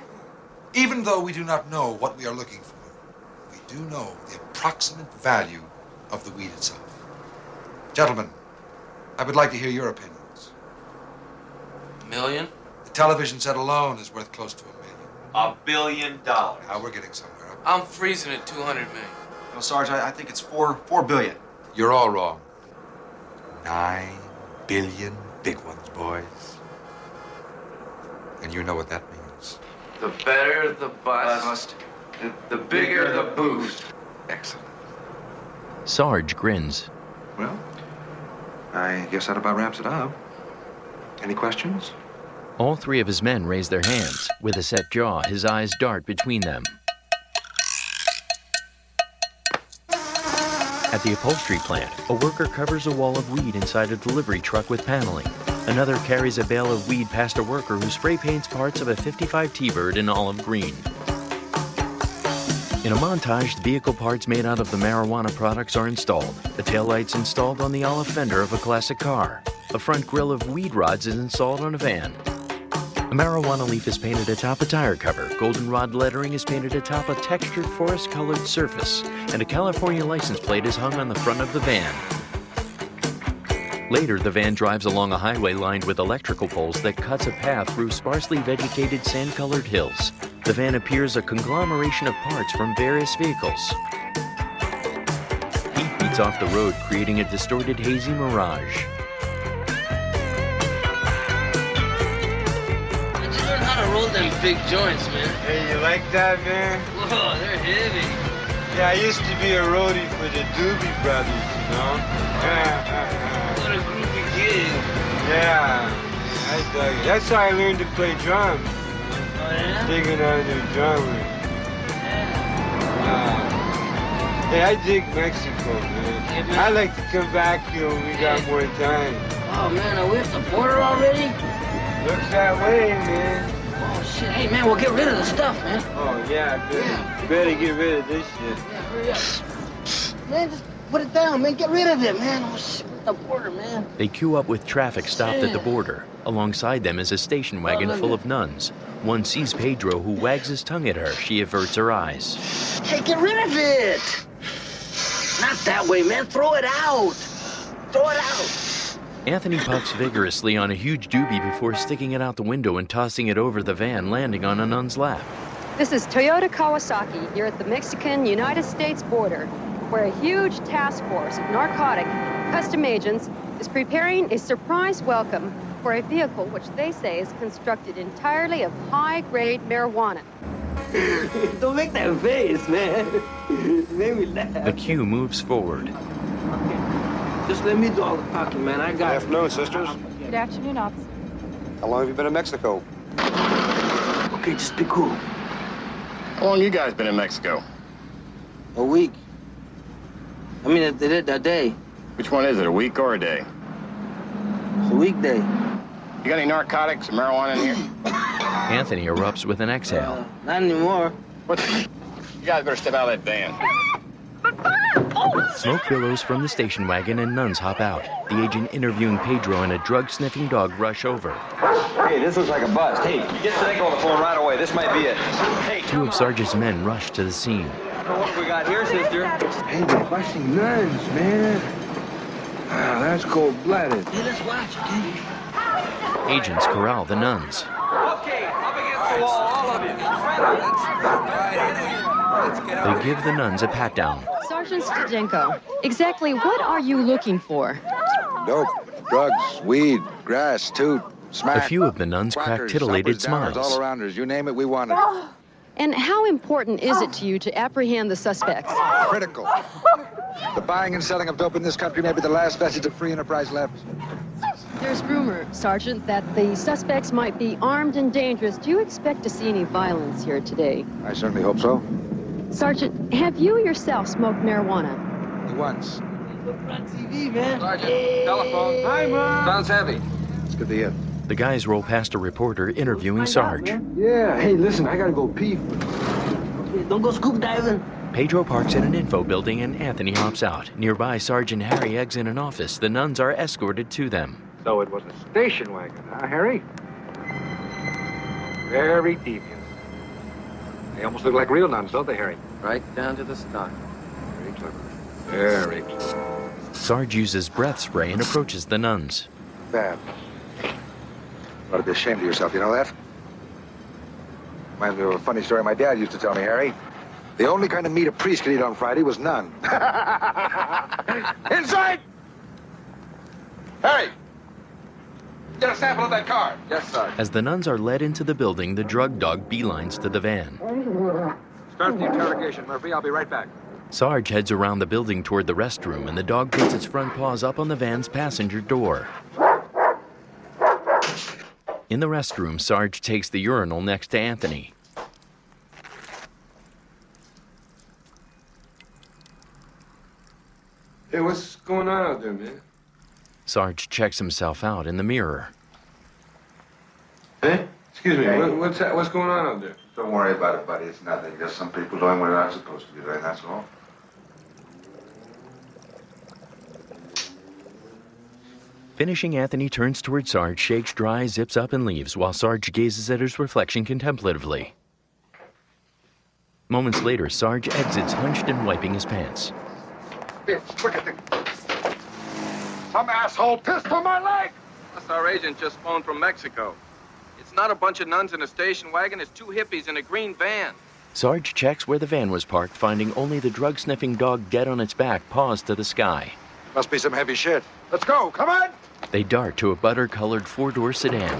Even though we do not know what we are looking for, we do know the approximate value of the weed itself. Gentlemen, I would like to hear your opinions. A million? The television set alone is worth close to a million. A billion dollars. Now we're getting somewhere. I'm freezing at two hundred million. No, Sarge, I, I think it's four, four billion. You're all wrong. Nine billion big ones, boys. And you know what that means. The better the bust, the, the bigger the boost. Excellent. Sarge grins. Well, I guess that about wraps it up. Any questions? All three of his men raise their hands. With a set jaw, his eyes dart between them. At the upholstery plant, a worker covers a wall of weed inside a delivery truck with paneling. Another carries a bale of weed past a worker who spray paints parts of a fifty-five T-Bird in olive green. In a montage, vehicle parts made out of the marijuana products are installed. The taillight's installed on the olive fender of a classic car. A front grille of weed rods is installed on a van. A marijuana leaf is painted atop a tire cover. Goldenrod lettering is painted atop a textured forest-colored surface, and a California license plate is hung on the front of the van. Later, the van drives along a highway lined with electrical poles that cuts a path through sparsely vegetated sand-colored hills. The van appears a conglomeration of parts from various vehicles. Heat beats off the road, creating a distorted, hazy mirage. Roll them big joints, man. Hey, you like that, man? Whoa, they're heavy. Yeah, I used to be a roadie for the Doobie Brothers, you know? What a groovy gig. Yeah, I dug it. That's how I learned to play drums. Oh, yeah? Digging on the drummer. Uh, hey, I dig Mexico, man. Yeah, I like to come back here when we got more time. Oh, man, are we at the border already? Looks that way, man. Oh, shit. Hey, man, we'll get rid of the stuff, man. Oh, yeah, better, yeah. better get rid of this shit. Yeah, hurry up. Man, just put it down, man. Get rid of it, man. Oh, shit, we're at the border, man. They queue up with traffic stopped at the border. Alongside them is a station wagon oh, full of nuns. One sees Pedro, who wags his tongue at her. She averts her eyes. Hey, get rid of it. Not that way, man. Throw it out. Throw it out. Anthony puffs vigorously on a huge doobie before sticking it out the window and tossing it over the van, landing on a nun's lap. This is Toyota Kawasaki here at the Mexican-United States border, where a huge task force of narcotic custom agents is preparing a surprise welcome for a vehicle which they say is constructed entirely of high-grade marijuana. Don't make that face, man. It made me laugh. The queue moves forward. Just let me do all the talking, man. I got Good afternoon, sisters. Good afternoon, officer. How long have you been in Mexico? Okay, just be cool. How long you guys been in Mexico? A week. I mean, they did that day. Which one is it, a week or a day? It's a weekday. You got any narcotics or marijuana in here? Anthony erupts with an exhale. Uh, not anymore. What the? You guys better step out of that van. Smoke billows from the station wagon and nuns hop out. The agent interviewing Pedro and a drug-sniffing dog rush over. Hey, this looks like a bust. Hey, get Seneca on the phone right away. This might be it. Hey, Two of Sarge's men rush to the scene. what we got here, sister? Hey, they're busting nuns, man. Wow, that's cold-blooded. Hey, let's watch, okay? Agents corral the nuns. Okay, up against the wall, all of you. They give the nuns a pat-down. Sergeant Stajenko, exactly what are you looking for? Dope, drugs, weed, grass, toot, smack. A few of the nuns crack whackers, titillated uppers, downers, smiles. all around us. You name it, we want it. And how important is it to you to apprehend the suspects? Critical. The buying and selling of dope in this country may be the last vestige of free enterprise left. There's rumor, Sergeant, that the suspects might be armed and dangerous. Do you expect to see any violence here today? I certainly hope so. Sergeant, have you yourself smoked marijuana? Once. T V, man. Sergeant, telephone. Hi, Mom. Sounds heavy. This could be it. The guys roll past a reporter interviewing Sarge. Yeah, hey, listen, I gotta go pee. Okay, don't go scuba diving. Pedro parks in an info building and Anthony hops out. Nearby, Sarge and Harry exit an office. The nuns are escorted to them. So it was a station wagon, huh, Harry? Very devious. They almost look like real nuns, don't they, Harry? Right down to the stock. Very clever. Very Sarge uses breath spray and approaches the nuns. bad. You ought to be ashamed of yourself, you know that? Reminds me of a funny story my dad used to tell me, Harry. The only kind of meat a priest could eat on Friday was none. Inside! Harry! Get a sample of that car. Yes, sir. As the nuns are led into the building, the drug dog beelines to the van. Start the interrogation, Murphy. I'll be right back. Sarge heads around the building toward the restroom, and the dog puts its front paws up on the van's passenger door. In the restroom, Sarge takes the urinal next to Anthony. Hey, what's going on out there, man? Sarge checks himself out in the mirror. Hey? Excuse me, Hey. what, what's that, what's going on out there? Don't worry about it, buddy. It's nothing. Just some people doing what they're not supposed to be doing, that's all. Finishing, Anthony turns toward Sarge, shakes dry, zips up, and leaves, while Sarge gazes at his reflection contemplatively. Moments later, Sarge exits hunched and wiping his pants. Bitch, look at this. Some asshole pissed on my leg! That's our agent just phoned from Mexico. It's not a bunch of nuns in a station wagon, it's two hippies in a green van. Sarge checks where the van was parked, finding only the drug-sniffing dog dead on its back, paws to the sky. Must be some heavy shit. Let's go, come on! They dart to a butter-colored four-door sedan.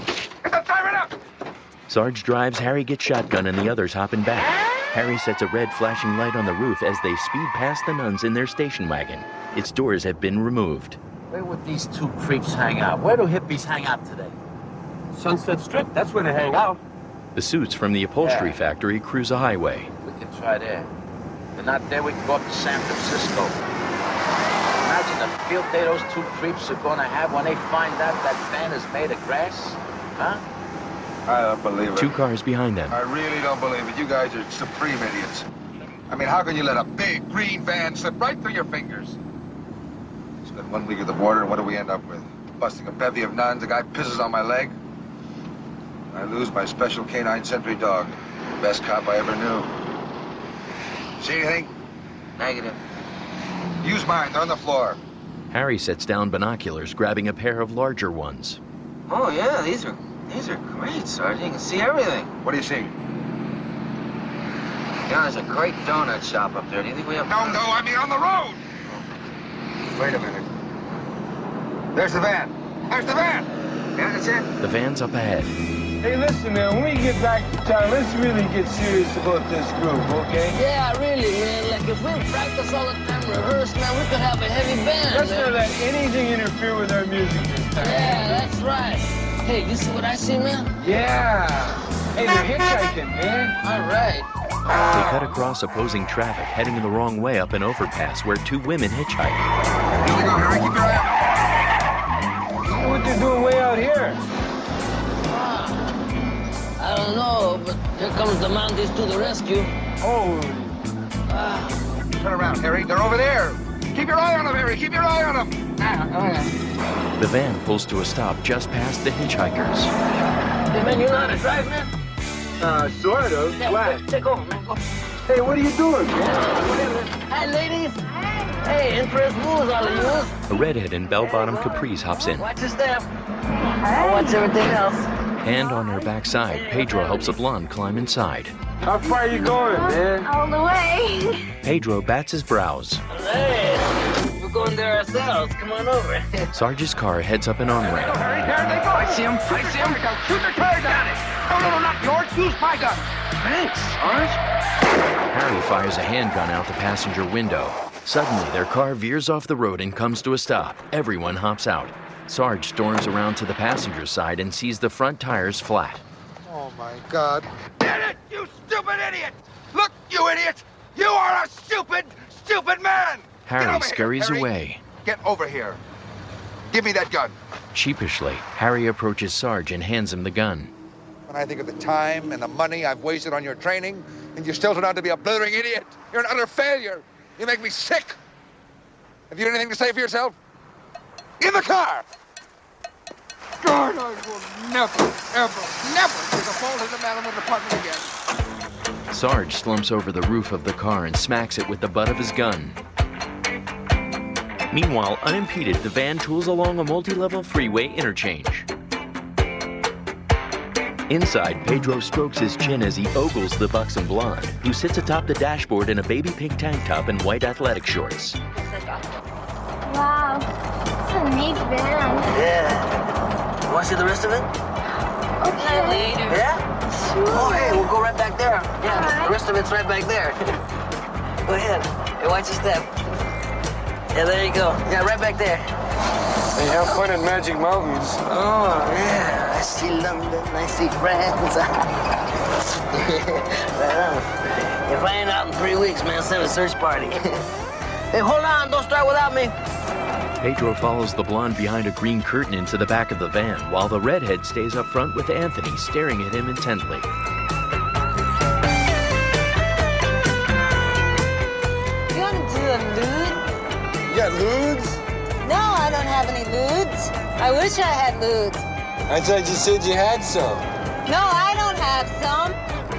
Sarge drives, Harry gets shotgun, and the others hop in back. Harry sets a red flashing light on the roof as they speed past the nuns in their station wagon. Its doors have been removed. Where would these two creeps hang out? Where do hippies hang out today? Sunset Strip, that's where they hang out. The suits from the upholstery Yeah. factory cruise a highway. We can try there. If not there, we can go up to San Francisco. Imagine the field day those two creeps are gonna have when they find out that van is made of grass. Huh? I don't believe it. Two cars behind them. I really don't believe it. You guys are supreme idiots. I mean, how can you let a big green van slip right through your fingers? Spend one week at the border, and what do we end up with? Busting a bevy of nuns, a guy pisses on my leg. I lose my special canine sentry dog. The best cop I ever knew. See anything? Negative. Use mine. They're on the floor. Harry sets down binoculars, grabbing a pair of larger ones. Oh, yeah, these are these are great, Sergeant. You can see everything. What do you see? Yeah, there's a great donut shop up there. Do you think we have... No, no, I mean on the road. Wait a minute. There's the van. There's the van. Yeah, that's it. The van's up ahead. Hey, listen, man, when we get back to town, let's really get serious about this group, okay? Yeah, really, man. Like, if we practice all the time, rehearse, man, we could have a heavy band. Let's man. not let anything interfere with our music this time. Yeah, that's right. Hey, you see what I see, man? Yeah. Hey, they're hitchhiking, man. All right. They cut across opposing traffic, heading in the wrong way up an overpass where two women hitchhike. Here we go, Harry. Keep your eye out. I wonder what they're doing way out here. I don't know, but here comes the Mounties to the rescue. Oh. Ah. Turn around, Harry. They're over there. Keep your eye on them, Harry. Keep your eye on them. Ah, all right. The van pulls to a stop just past the hitchhikers. Hey, man, you know how to drive, man? Uh, sort of. Yeah, Why? take over, man. Go. Hey, what are you doing, man? Hi, ladies. Hey, interest moves, all of you. A redhead in bell-bottom capris hops in. Watch your step. I'll watch everything else. Hand on her backside, Pedro helps a blonde climb inside. How far are you going, man? All the way. Pedro bats his brows. Hey, we're going there ourselves. Come on over. Sarge's car heads up an on-ramp. Harry, there they go. I see him. I see him. Shoot their tires at it. No, no, no, not yours. Use my gun. Thanks, Sarge. Harry fires a handgun out the passenger window. Suddenly, their car veers off the road and comes to a stop. Everyone hops out. Sarge storms around to the passenger side and sees the front tires flat. Oh, my God. Get it, you stupid idiot. Look, you idiot. You are a stupid, stupid man. Harry scurries away. Get over here. Give me that gun. Sheepishly, Harry approaches Sarge and hands him the gun. When I think of the time and the money I've wasted on your training, and you still turn out to be a blithering idiot, you're an utter failure. You make me sick. Have you anything to say for yourself? In the car! God, I will never, ever, never take a fall in the animal department again. Sarge slumps over the roof of the car and smacks it with the butt of his gun. Meanwhile, unimpeded, the van tools along a multi-level freeway interchange. Inside, Pedro strokes his chin as he ogles the buxom blonde, who sits atop the dashboard in a baby pink tank top and white athletic shorts. Wow, it's a neat van. Yeah. You want to see the rest of it? Okay. Later. Yeah? Sure. Oh, hey, we'll go right back there. Yeah, right. The rest of it's right back there. Go ahead. Hey, watch your step. Yeah, there you go. Yeah, right back there. Hey, have fun in Magic Mountains. Oh, yeah. I see London, I see France. Right on. If I ain't out in three weeks, man, send a search party. Hey, hold on. Don't start without me. Pedro follows the blonde behind a green curtain into the back of the van, while the redhead stays up front with Anthony staring at him intently. You want to do a lewd? You got lewds? No, I don't have any lewds. I wish I had lewds. I thought you said you had some. No, I don't have some.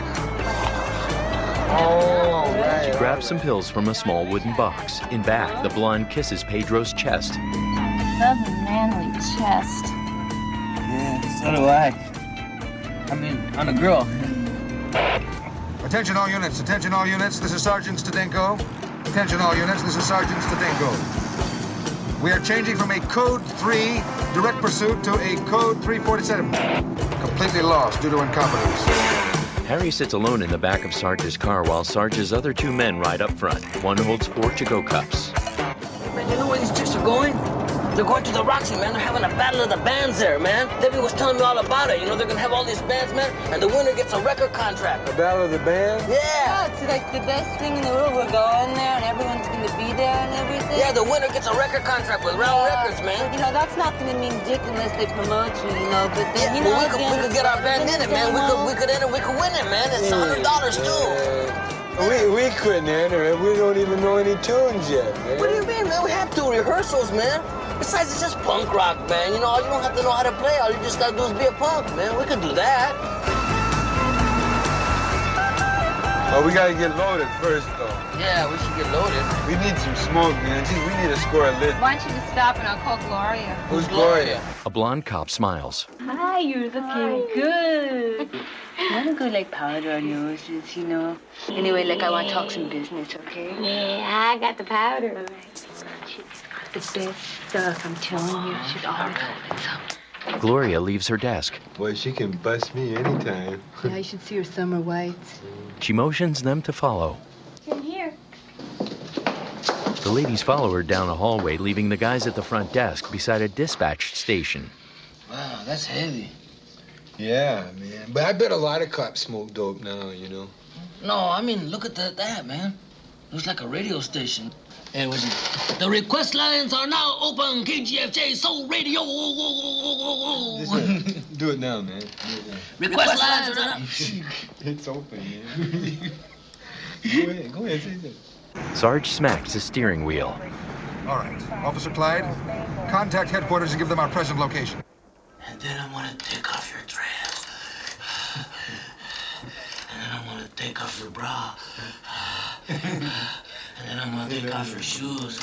Oh, right. She grabs some pills from a small wooden box. In back, the blonde kisses Pedro's chest. Love a manly chest. Yeah, so do I. I mean, on a girl. Attention all units, attention all units, this is Sergeant Stadenko. Attention all units, this is Sergeant Stadenko. We are changing from a Code three direct pursuit to a Code three forty-seven. Completely lost due to incompetence. Harry sits alone in the back of Sarge's car while Sarge's other two men ride up front. One holds four to-go cups. Man, you know where these chicks are going? They're going to the Roxy, man. They're having a battle of the bands there, man. Debbie was telling me all about it. You know, they're gonna have all these bands, man, and the winner gets a record contract. The battle of the band? Yeah. Oh, it's like the best thing in the world. We're going there, and everyone's gonna be there and everything. Yeah, the winner gets a record contract with Round Yeah. Records, man. You know, that's not gonna mean dick unless they promote you, you know. But then, Yeah, you know, but we could, we could get our band in it, man. We could, we could enter, we could win it, man. It's a hundred dollars too. We we couldn't enter it. We don't even know any tunes yet, man. What do you mean, man? We have two rehearsals, man. Besides, it's just punk rock, man. You know, you don't have to know how to play. All you just gotta do is be a punk, man. We could do that. Oh, we gotta get loaded first, though. Yeah, we should get loaded. We need some smoke, man. Gee, we need to score a lit. Why don't you just stop and I'll call Gloria? Who's Gloria? A blonde cop smiles. Hi, you're looking Hi. good. You want to go like powder on your roses, you know? Anyway, like I want to talk some business, okay? Yeah, I got the powder. She's got the best stuff, I'm telling you. She's all got some. Gloria leaves her desk. Boy, she can bust me anytime. Yeah, you should see her summer whites. She motions them to follow. In here. The ladies follow her down a hallway, leaving the guys at the front desk beside a dispatch station. Wow, that's heavy. Yeah, man. But I bet a lot of cops smoke dope now, you know. No, I mean, look at the, that, man. Looks like a radio station. Hey, what's it? The request lines are now open. K G F J Soul Radio. Listen, do it now, man. Do it now. Request lines are now. It's open, man. Go ahead, go ahead, say that. Sarge smacks the steering wheel. All right, Officer Clyde, contact headquarters and give them our present location. And then I want to take off your dress. And then I want to take off your bra. And then I'm going to take off your shoes.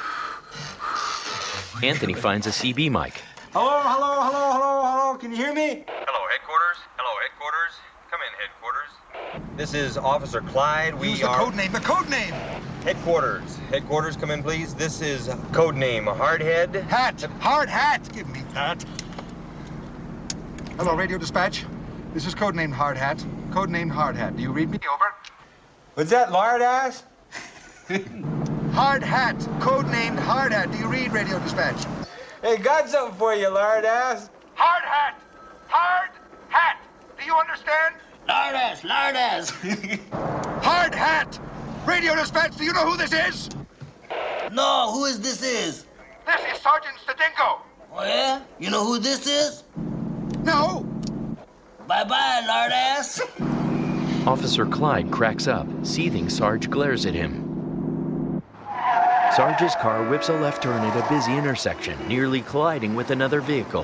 Anthony finds a C B mic. Hello, hello, hello, hello, hello. Can you hear me? Hello, headquarters. Hello, headquarters. Come in, headquarters. This is Officer Clyde. We Use the are... code name, the code name! Headquarters. Headquarters, come in, please. This is code name Hardhead. Hat! Hard hat! Give me that. Hello, radio dispatch. This is code named Hard Hat. Code named Hard Hat. Do you read me? Over. Was that lard ass? Hard Hat. Code named Hard Hat. Do you read radio dispatch? Hey, got something for you, lard ass. Hard Hat. Hard Hat. Do you understand? Lard ass, lard ass. Hard Hat. Radio dispatch. Do you know who this is? No, who is this is? This is Sergeant Stadenko. Oh, yeah? You know who this is? No. Bye-bye, lard ass. Officer Clyde cracks up. Seething, Sarge glares at him. Sarge's car whips a left turn at a busy intersection, nearly colliding with another vehicle.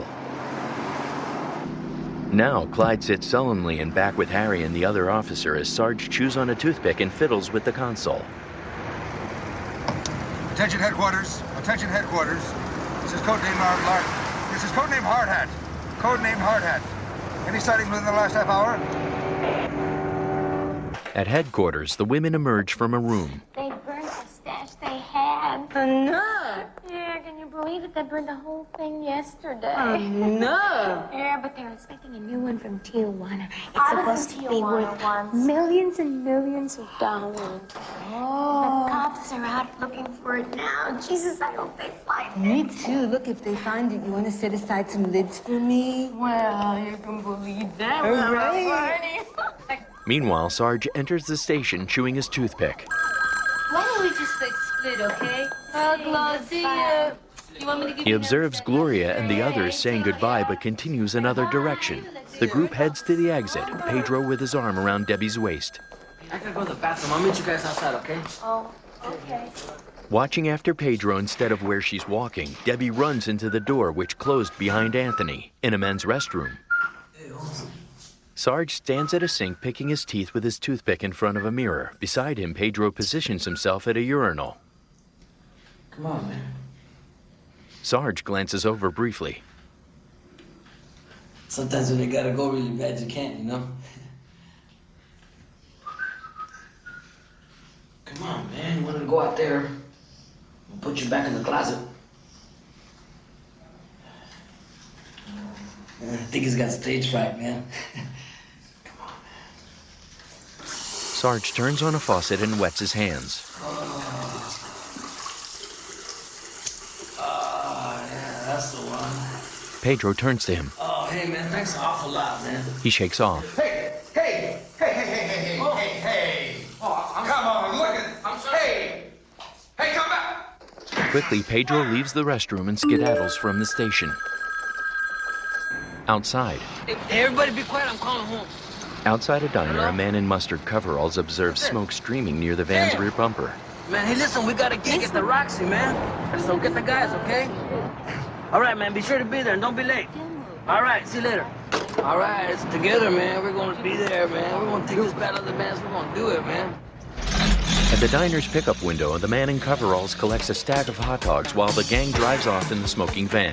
Now, Clyde sits sullenly in back with Harry and the other officer as Sarge chews on a toothpick and fiddles with the console. Attention headquarters. Attention headquarters. This is codename Lar Lar. This is codename Hard Hat. Codename Hard Hat. Any sightings within the last half hour? At headquarters, the women emerge from a room. They burned the stash they had. Enough. Yeah, can you believe it? They burned the whole thing yesterday. Enough. Yeah, but they're expecting a new one from Tijuana. It's I was supposed in to be Tijuana worth once. millions and millions of dollars. Oh. The cops are out looking for it now. Jesus, I hope they find it. Me too. Look, if they find it, you want to set aside some lids for me? Well, you can believe that. All We'll have a right. party. Meanwhile, Sarge enters the station chewing his toothpick. Why don't we just like split, okay? Oh, Glo, see ya. You want me to give He you observes Gloria and the others saying goodbye but continues another direction. The group heads to the exit, Pedro with his arm around Debbie's waist. I gotta go to the bathroom. I'll meet you guys outside, okay? Oh, okay. Watching after Pedro instead of where she's walking, Debbie runs into the door which closed behind Anthony, in a men's restroom. Sarge stands at a sink picking his teeth with his toothpick in front of a mirror. Beside him, Pedro positions himself at a urinal. Come on, man. Sarge glances over briefly. Sometimes when you gotta go really bad, you can't, you know? Come on, man. You wanted to go out there. We'll put you back in the closet. I think he's got stage fright, man. Sarge turns on a faucet and wets his hands. Oh, yeah, that's the one. Pedro turns to him. Oh, hey, man, thanks an awful lot, man. He shakes off. Hey, hey, hey, hey, hey, hey, hey, Oh. hey, hey. Oh, I'm Come sorry. on, look at. I'm sorry. Hey, hey, come back. Quickly, Pedro leaves the restroom and skedaddles from the station. Outside. Hey, everybody be quiet. I'm calling home. Outside a diner, a man in mustard coveralls observes smoke streaming near the van's rear bumper. Man, hey, listen, we got a gig at the Roxy, man. So get the guys, okay? All right, man, be sure to be there and don't be late. All right, see you later. All right, it's together, man. We're going to be there, man. We're going to take this battle of the bands. We're going to do it, man. At the diner's pickup window, the man in coveralls collects a stack of hot dogs while the gang drives off in the smoking van.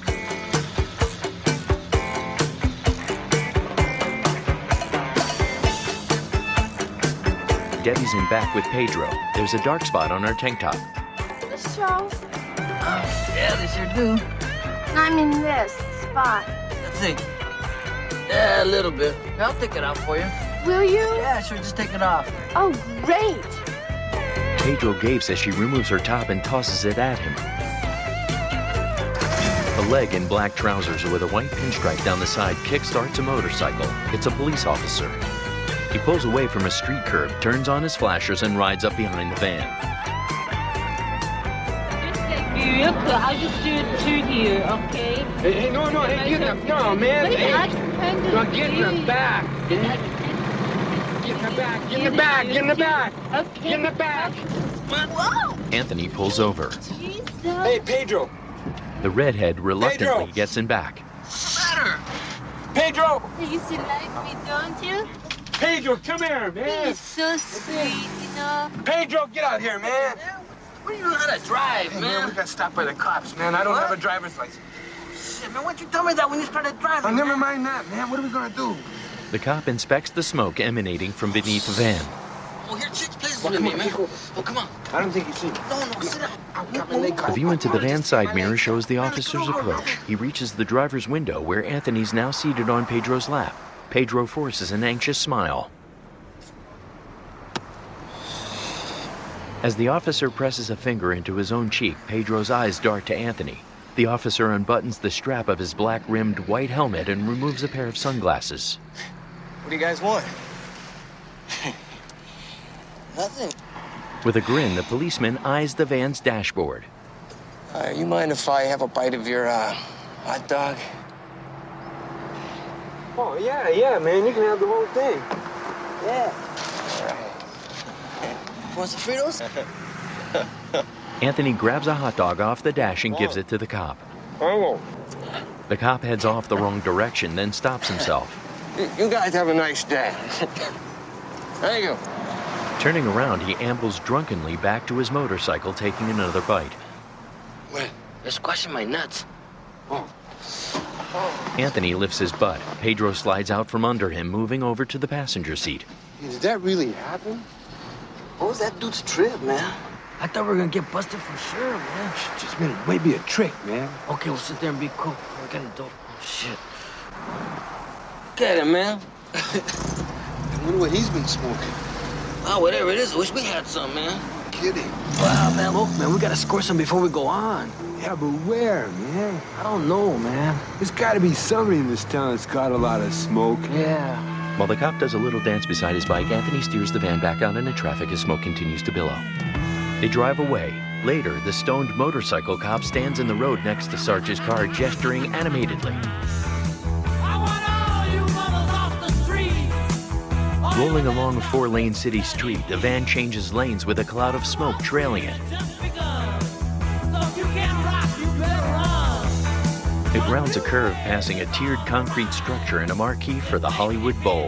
Debbie's in back with Pedro. There's a dark spot on her tank top. The show? Yeah, they sure do. I'm in this spot. Let's see. Yeah, a little bit. I'll take it out for you. Will you? Yeah, sure, just take it off. Oh, great. Pedro gapes as she removes her top and tosses it at him. A leg in black trousers with a white pinstripe down the side kickstarts a motorcycle. It's a police officer. He pulls away from a street curb, turns on his flashers, and rides up behind the van. Real quick, I'll just do it through here, okay? Hey, hey, no, no, hey, get in the, no, man. Wait, Hey, I can kind of no, get in the back. Get in the back, get in the back, get in the back. Okay. Get in the back. Whoa! Anthony pulls over. Jesus. Hey, Pedro. The redhead reluctantly Pedro. gets in back. What's the matter? Pedro. You still like me, don't you? Pedro, come here, man. He's so sweet, you know? Pedro, get out here, man. What do you know how to drive, Hey, man? man, we got stopped by the cops, man. I don't What? have a driver's license. Shit, man, why'd you tell me that when you started driving? Oh, never man? mind that, man. What are we gonna do? The cop inspects the smoke emanating from beneath the van. Oh, here, chicks, please Well, with come me, on, man. let's go. Oh, come on. I don't think you see me. No, no, sit down. I'll cut my leg A off. view into the van side mirror shows the officer's approach. He reaches the driver's window where Anthony's now seated on Pedro's lap. Pedro forces an anxious smile. As the officer presses a finger into his own cheek, Pedro's eyes dart to Anthony. The officer unbuttons the strap of his black-rimmed white helmet and removes a pair of sunglasses. What do you guys want? Nothing. With a grin, the policeman eyes the van's dashboard. Uh, you mind if I have a bite of your, uh, hot dog? Oh, yeah, yeah, man. You can have the whole thing. Yeah. All right. Want some Fritos? Anthony grabs a hot dog off the dash and gives it to the cop. Oh. The cop heads off the wrong direction, then stops himself. You, you guys have a nice day. Thank you. Turning around, he ambles drunkenly back to his motorcycle, taking another bite. They're squashing my nuts. Oh. Anthony lifts his butt. Pedro slides out from under him, moving over to the passenger seat. Did that really happen? What was that dude's trip, man? I thought we were gonna get busted for sure, man. Just man, it might be a trick, man. Okay, we'll sit there and be cool. We got a dope. Oh, shit. Get him, man. I wonder what he's been smoking. Oh, whatever it is, I wish we had some, man. Kidding. Wow, man, look, man, we gotta score some before we go on. Yeah, but where, man? I don't know, man. There's gotta be somebody in this town that's got a lot of smoke. Yeah. While the cop does a little dance beside his bike, Anthony steers the van back out into traffic as smoke continues to billow. They drive away. Later, the stoned motorcycle cop stands in the road next to Sarge's car, gesturing animatedly. Rolling along a four-lane city street, the van changes lanes with a cloud of smoke trailing it. It rounds a curve, passing a tiered concrete structure and a marquee for the Hollywood Bowl.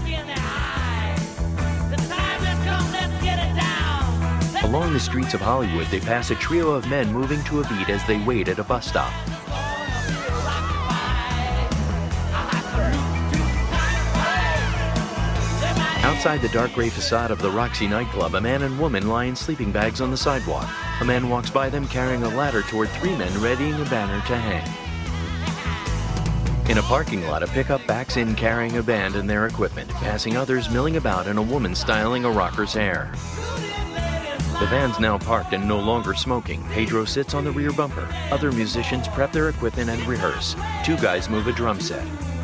Along the streets of Hollywood, they pass a trio of men moving to a beat as they wait at a bus stop. Outside the dark gray facade of the Roxy nightclub, a man and woman lie in sleeping bags on the sidewalk. A man walks by them carrying a ladder toward three men readying a banner to hang. In a parking lot, a pickup backs in carrying a band and their equipment, passing others milling about and a woman styling a rocker's hair. The van's now parked and no longer smoking. Pedro sits on the rear bumper. Other musicians prep their equipment and rehearse. Two guys move a drum set.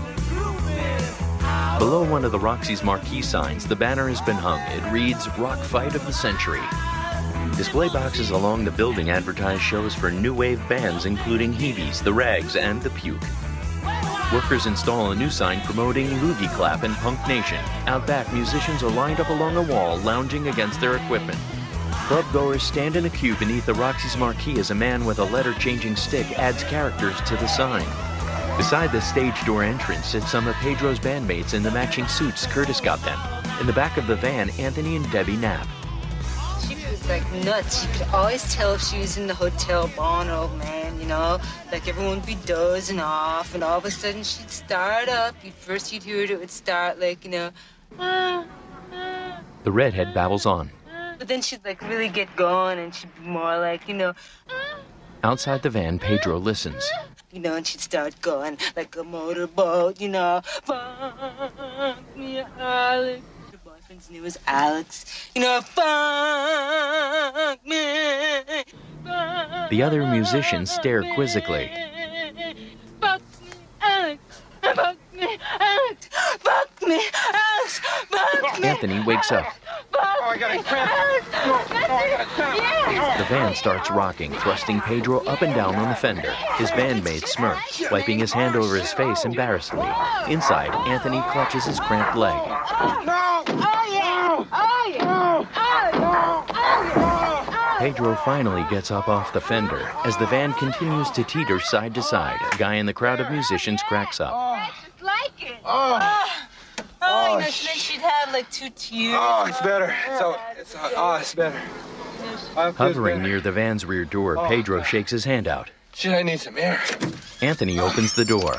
Below one of the Roxy's marquee signs, the banner has been hung. It reads, Rock Fight of the Century. Display boxes along the building advertise shows for new wave bands including Hebe's, The Rags, and The Puke. Workers install a new sign promoting Loogie Clap and Punk Nation. Out back, musicians are lined up along a wall, lounging against their equipment. Club goers stand in a queue beneath the Roxy's marquee as a man with a letter-changing stick adds characters to the sign. Beside the stage door entrance sit some of Pedro's bandmates in the matching suits Curtis got them. In the back of the van, Anthony and Debbie nap. She was like nuts. You could always tell if she was in the Hotel Bono, man, you know? Like everyone would be dozing off, and all of a sudden she'd start up. You'd, first you'd hear it, it would start like, you know, ah, ah. The redhead babbles on. But then she'd like really get going, and she'd be more like, you know, ah. Outside the van, Pedro listens. You know, and she'd start going like a motorboat, you know. Fuck me, Alex. Her boyfriend's name was Alex. You know, fuck me. Fuck The other musicians stare quizzically. Fuck me, Alex. Fuck me, Alex. Fuck me, Alex. Fuck me. Anthony wakes up. Oh, I got a cramp. No, no, I got a cramp. The van starts rocking, thrusting Pedro up and down on the fender. His bandmate smirk, wiping his hand over his face embarrassedly. Inside, Anthony clutches his cramped leg. No! Oh, yeah! Oh, yeah! Oh, yeah! Oh, yeah! Pedro finally gets up off the fender. As the van continues to teeter side to side, a guy in the crowd of musicians cracks up. I just like it. Oh. Oh, Oh, you know, so then she'd have like two tears. Oh, it's better. So, it's, uh, oh, it's better. Oh, it feels Hovering better. near the van's rear door, Oh. Pedro shakes his hand out. Shit, I need some air. Anthony opens the door.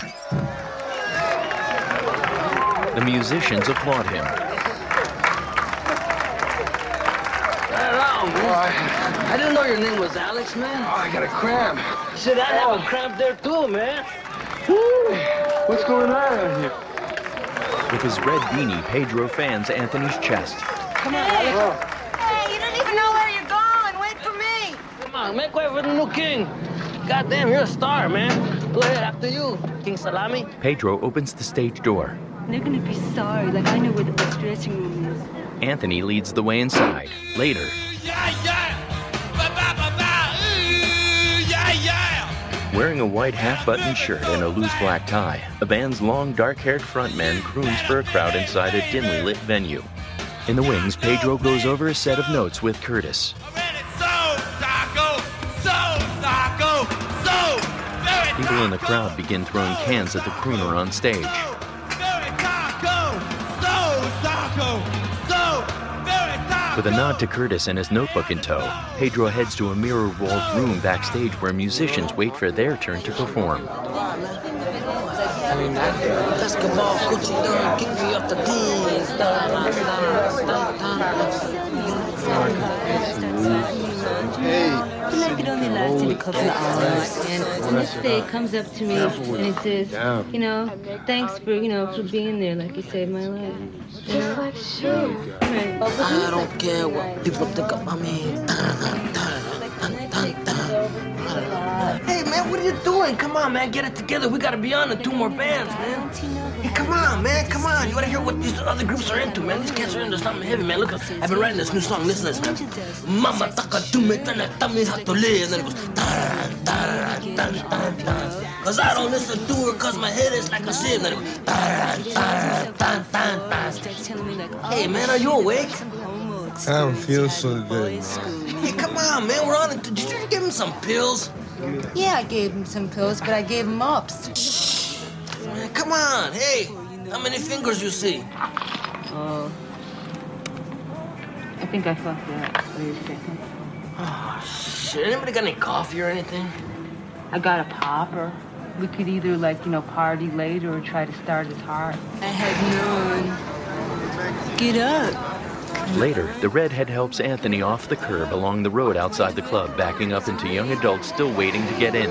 The musicians applaud him. Hello, man. Oh, I, I didn't know your name was Alex, man. oh, I got a cramp. Shit, I have a cramp there too, man. Woo. What's going on out here? With his red beanie, Pedro fans Anthony's chest. Come on, Alex. Oh. Hey, you don't even know where you're going. Wait for me. Come on, make way for the new king. Goddamn, you're a star, man. Go ahead, after you, King Salami. Pedro opens the stage door. They're gonna be sorry. Like, I know where the best dressing room is. Anthony leads the way inside. Later, wearing a white half-buttoned shirt and a loose black tie, the band's long, dark-haired frontman croons for a crowd inside a dimly lit venue. In the wings, Pedro goes over a set of notes with Curtis. People in the crowd begin throwing cans at the crooner on stage. With a nod to Curtis and his notebook in tow, Pedro heads to a mirror-walled room backstage where musicians wait for their turn to perform. Basketball coach done kick me off the teams. I feel like it only lasted a couple of hours, and the next day it comes up to me and it says, you know, thanks for, you know, for being there, like you saved my life. You know? Like, sure. Right. I don't care what people think about me. Hey, man, what are you doing? Come on, man, get it together. We gotta be on to two more bands, man. Hey, come on, man, come on. You gotta hear what these other groups are into, man. These cats are into something heavy, man. Look, I've been writing this new song. Listen to this, man. Mama taka tu me tana tami how to live. And then it goes, tan, tan, tan, tan, tan. Cause I don't listen to her cause my head is like a sieve. And then it goes, tan, tan, tan, tan, tan. Hey, man, are you awake? I don't feel so good, man. Hey, come on, man, we're on it. Did you give him some pills? Yeah, I gave him some pills, but I gave him ups. Shh. Man, come on, hey, how many fingers you see? Oh, I think I fucked up. Wait a second. Oh, shit, anybody got any coffee or anything? I got a popper. We could either, like, you know, party later or try to start his heart. I had none. Get up. Later, the redhead helps Anthony off the curb along the road outside the club, backing up into young adults still waiting to get in.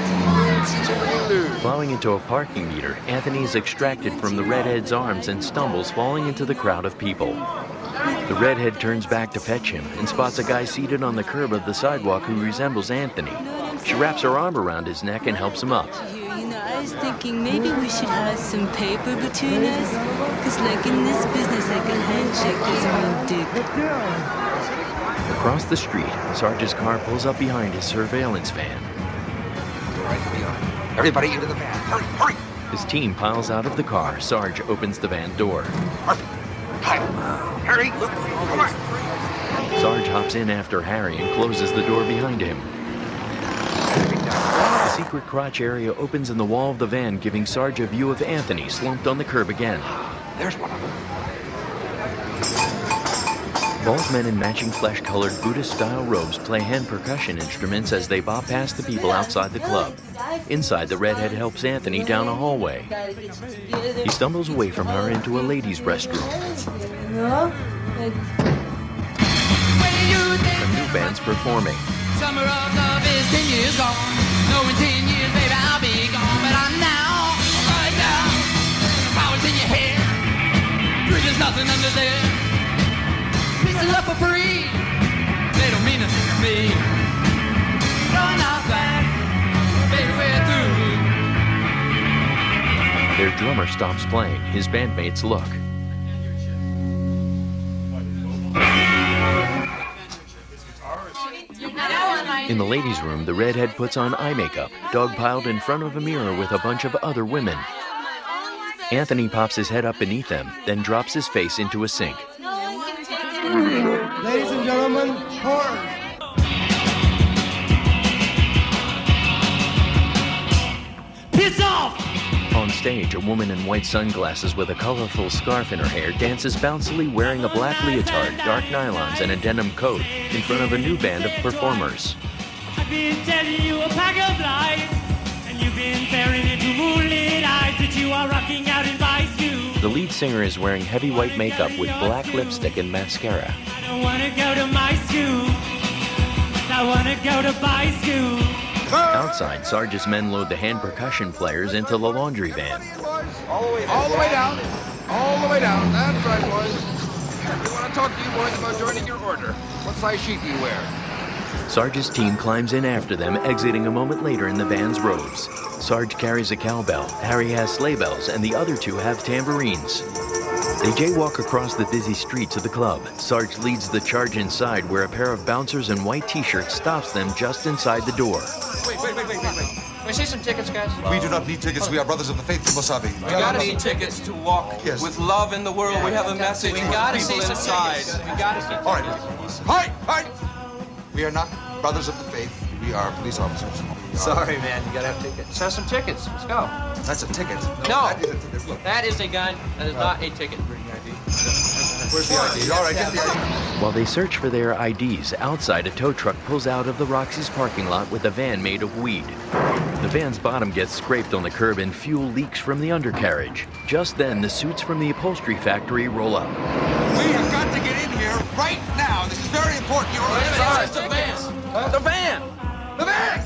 Plowing into a parking meter, Anthony is extracted from the redhead's arms and stumbles, falling into the crowd of people. The redhead turns back to fetch him and spots a guy seated on the curb of the sidewalk who resembles Anthony. She wraps her arm around his neck and helps him up. You know, I was thinking maybe we should have some paper between us. Because, like, in this business, like a handshake doesn't mean dick. Across the street, Sarge's car pulls up behind his surveillance van. Everybody into the van. Hurry, hurry! His team piles out of the car. Sarge opens the van door. Harvey! Hi! Harry! Look! Come on! Sarge hops in after Harry and closes the door behind him. The secret crotch area opens in the wall of the van, giving Sarge a view of Anthony slumped on the curb again. There's one of them. Bald men in matching flesh-colored Buddhist-style robes play hand percussion instruments as they bob past the people outside the club. Inside, the redhead helps Anthony down a hallway. He stumbles away from her into a ladies' restroom. A new band's performing. Summer of love is ten years gone. No, in ten years, baby, I'll be gone. But I'm now, right now, powers in your head. There's nothing under there. Piece of love for free. They don't mean nothing to me. Going out back, baby, we're through. Their drummer stops playing. His bandmates look. In the ladies' room, the redhead puts on eye makeup, dogpiled in front of a mirror with a bunch of other women. Anthony pops his head up beneath them, then drops his face into a sink. Ladies and gentlemen, horror. Piss off! On stage, a woman in white sunglasses with a colorful scarf in her hair dances bouncily wearing a black leotard, dark nylons, and a denim coat in front of a new band of performers. I've been telling you a pack of lies, and you've been staring into moonlit eyes that you are rocking out in Vice View. The lead singer is wearing heavy white makeup with black lipstick and mascara. I don't want to go to my school. I want to go to my school. Outside, Sarge's men load the hand percussion players into the laundry van. All the way down. All the way down. All the way down. That's right, boys. We want to talk to you boys about joining your order. What size sheet do you wear? Sarge's team climbs in after them, exiting a moment later in the van's robes. Sarge carries a cowbell, Harry has sleigh bells, and the other two have tambourines. They jaywalk across the busy streets of the club. Sarge leads the charge inside, where a pair of bouncers in white t-shirts stops them just inside the door. Wait, wait, wait, wait, wait, wait. Can we see some tickets, guys? We do not need tickets. We are brothers of the faith, Wasabi. We gotta need tickets to walk yes. with love in the world. Yeah, we have a message. We gotta see some inside. We gotta see. All right. Hi, hi. We are not brothers of the faith. We are police officers. Sorry, man. You gotta have tickets. Let's have some tickets. Let's go. That's a ticket. No. That is a ticket. Look. That is a gun. That is uh, not a ticket. Bring I D. Where's the I D? All right, get the I D. While they search for their I Ds, outside a tow truck pulls out of the Roxy's parking lot with a van made of weed. The van's bottom gets scraped on the curb and fuel leaks from the undercarriage. Just then, the suits from the upholstery factory roll up. We have got to get in here right now. This is very important. You're Wait a minute, it's the van. Huh? The van. The van!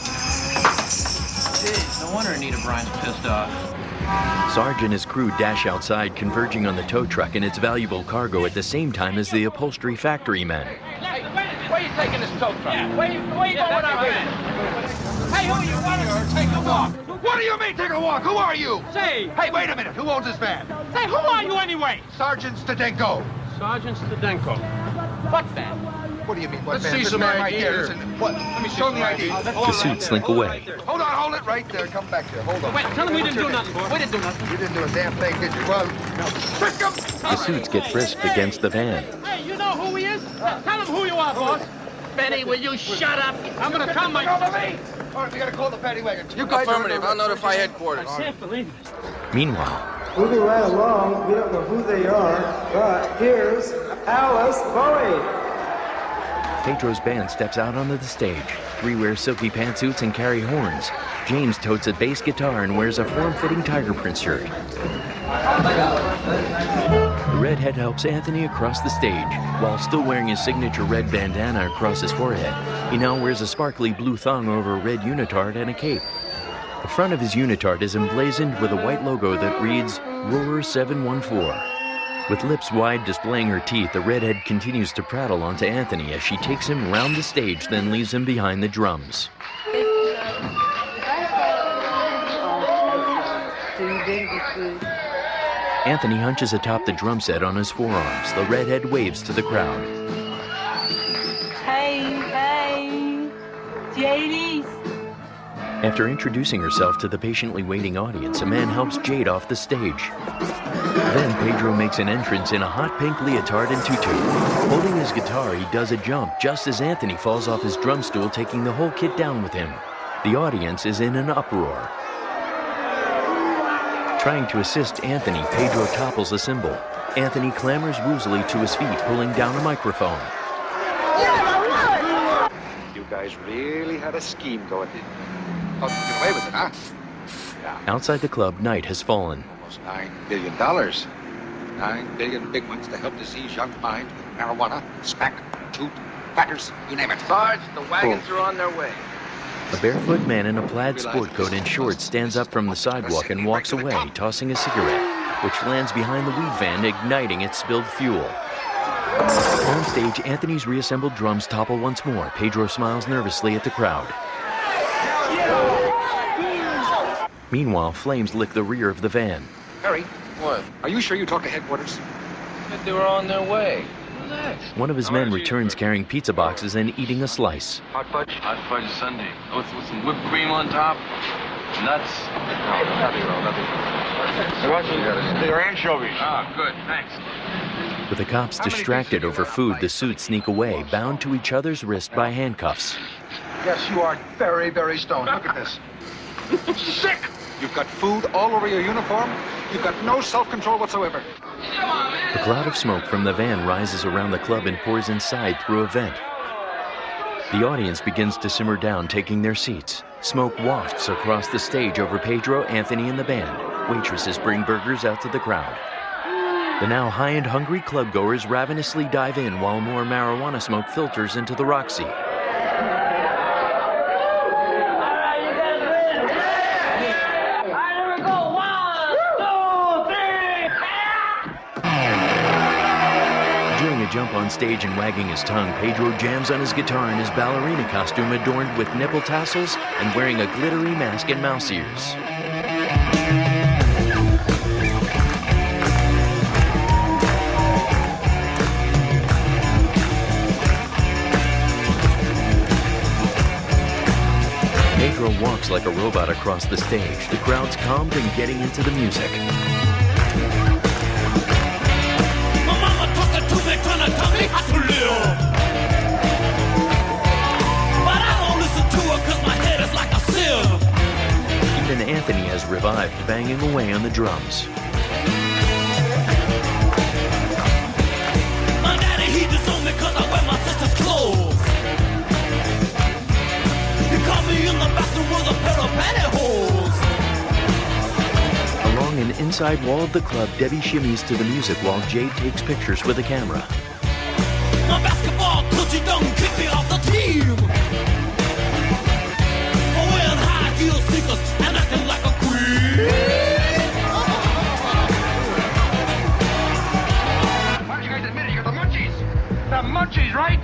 Jeez, no wonder Anita Bryant's pissed off. Sarge and his crew dash outside, converging on the tow truck and its valuable cargo at the same time as the upholstery factory men. Hey, where are you taking this tow truck? Yeah. Where you, where you going with our van? Hey, who are you? Why don't you take a walk? What do you mean, take a walk? Who are you? Say. Hey, wait a minute. Who owns this van? Say, who are you anyway? Sergeant Stadenko. Sergeant Stadenko. What van? What do you mean, what Let's van? see This some man I D right there here. is- What? Let me show him the I D. The suits slink away. Hold on, hold it right there. Come back here. Hold on. Wait, tell him we didn't do What's your nothing, name? boy. We didn't do nothing. You didn't do a damn thing, did you? Well, no. Trick him! The suits get frisked against the van. Hey, you know who he is? Tell him who you are, boss. Benny, will you shut up? I'm gonna tell my... Over me! All right, we gotta call the paddy wagon. You guys Affirmative. are- I'll notify headquarters. I can't believe it. Meanwhile, Moving right along, we don't know who they are, but here's Alice Bowie. Pedro's band steps out onto the stage. Three wear silky pantsuits and carry horns. James totes a bass guitar and wears a form-fitting tiger print shirt. The redhead helps Anthony across the stage. While still wearing his signature red bandana across his forehead, he now wears a sparkly blue thong over a red unitard and a cape. The front of his unitard is emblazoned with a white logo that reads Roar seven one four. With lips wide displaying her teeth, the redhead continues to prattle onto Anthony as she takes him round the stage, then leaves him behind the drums. Anthony hunches atop the drum set on his forearms. The redhead waves to the crowd. Hey, hey, Jadis. After introducing herself to the patiently waiting audience, a man helps Jade off the stage. Then Pedro makes an entrance in a hot pink leotard and tutu. Holding his guitar, he does a jump just as Anthony falls off his drum stool, taking the whole kit down with him. The audience is in an uproar. Trying to assist Anthony, Pedro topples a cymbal. Anthony clambers woozily to his feet, pulling down a microphone. You guys really had a scheme going. Oh, get away with it, huh? Yeah. Outside the club, night has fallen. Almost nine billion dollars. Nine billion big ones to help disease young minds with marijuana, smack, toot, crackers, you name it. Sarge, the wagons are on their way. A barefoot man in a plaid sport coat and shorts stands up from the sidewalk and walks away, tossing a cigarette, which lands behind the weed van, igniting its spilled fuel. On stage, Anthony's reassembled drums topple once more. Pedro smiles nervously at the crowd. Meanwhile, flames lick the rear of the van. Harry, What? are you sure you talked to headquarters? But they were on their way. Relax. One of his men returns carrying pizza boxes and eating a slice. Hot fudge? Hot fudge sundae. With, with some whipped cream on top. Nuts. No, nothing, no, nothing. They're anchovies. Ah, good. Thanks. With the cops distracted over food, the suits sneak away, bound to each other's wrist by handcuffs. Yes, you are very, very stoned. Look at this. Sick! You've got food all over your uniform. You've got no self-control whatsoever. A cloud of smoke from the van rises around the club and pours inside through a vent. The audience begins to simmer down, taking their seats. Smoke wafts across the stage over Pedro, Anthony, and the band. Waitresses bring burgers out to the crowd. The now high and hungry clubgoers ravenously dive in while more marijuana smoke filters into the Roxy. Doing a jump on stage and wagging his tongue, Pedro jams on his guitar in his ballerina costume adorned with nipple tassels and wearing a glittery mask and mouse ears. Pedro walks like a robot across the stage. The crowd's calmed and getting into the music. Even Anthony has revived, banging away on the drums. side wall of the club, Debbie shimmies to the music while Jade takes pictures with a camera. My basketball coach, he done kicked me off the team. Wearing high heel sneakers and acting like a queen. Why don't you guys admit it? You got the munchies. The munchies, right?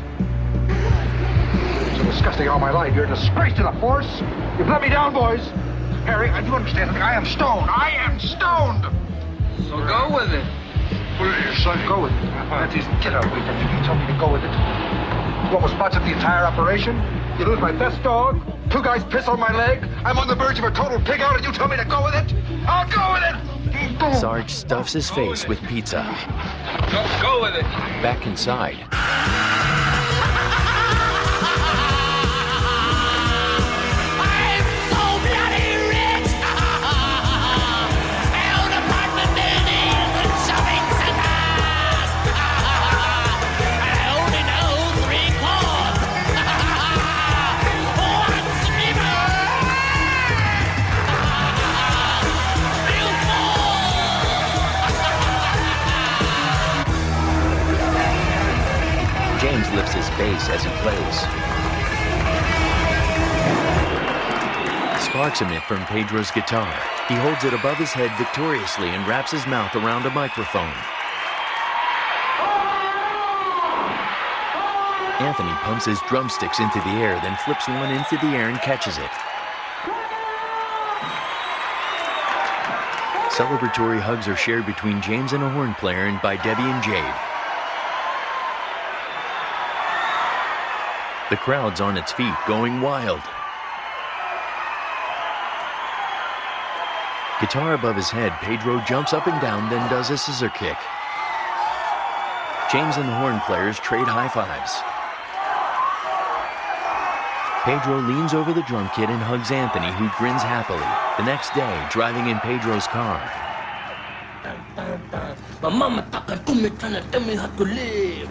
So disgusting all my life. You're a disgrace to the force. You've let me down, boys. Harry, I do understand something. I am stoned. I am stoned. So go with it. What is your son? Go with it. Nancy's, get out. Wait, you told me to go with it. You almost botched the entire operation. You lose my best dog. Two guys piss on my leg. I'm on the verge of a total pig out, and you tell me to go with it? I'll go with it. Sarge stuffs his face with pizza. Go, go with it. Back inside, James lifts his bass as he plays. Sparks emit from Pedro's guitar. He holds it above his head victoriously and wraps his mouth around a microphone. Anthony pumps his drumsticks into the air, then flips one into the air and catches it. Celebratory hugs are shared between James and a horn player and by Debbie and Jade. The crowd's on its feet, going wild. Guitar above his head, Pedro jumps up and down, then does a scissor kick. James and the horn players trade high fives. Pedro leans over the drum kit and hugs Anthony, who grins happily. The next day, driving in Pedro's car. My mama talking to me, trying to tell me how to live.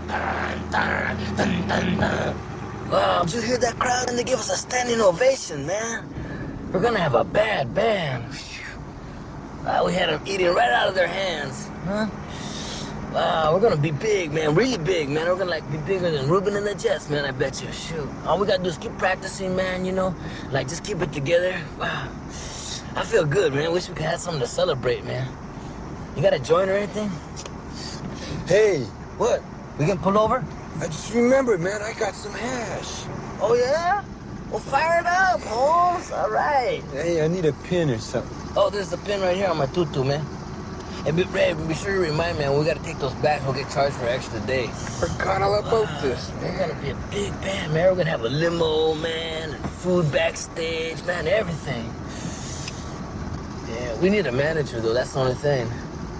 Wow, did you hear that crowd? And they give us a standing ovation, man. We're gonna have a bad band. Wow, we had them eating right out of their hands, huh? Wow, we're gonna be big, man, really big, man. We're gonna like be bigger than Ruben and the Jets, man, I bet you. Shoot. All we gotta do is keep practicing, man, you know? Like, just keep it together. Wow. I feel good, man. Wish we could have something to celebrate, man. You got a joint or anything? Hey. What? We can pull over? I just remembered, man, I got some hash. Oh, yeah? Well, fire it up, Holmes. All right. Hey, I need a pin or something. Oh, there's the pin right here on my tutu, man. And be, Ray, be sure to remind me, man, we got to take those back. We'll get charged for an extra day. Forgot all about uh, this, man. We're going to be a big band, man. We're going to have a limo, man, and food backstage, man, everything. Yeah, we need a manager, though. That's the only thing.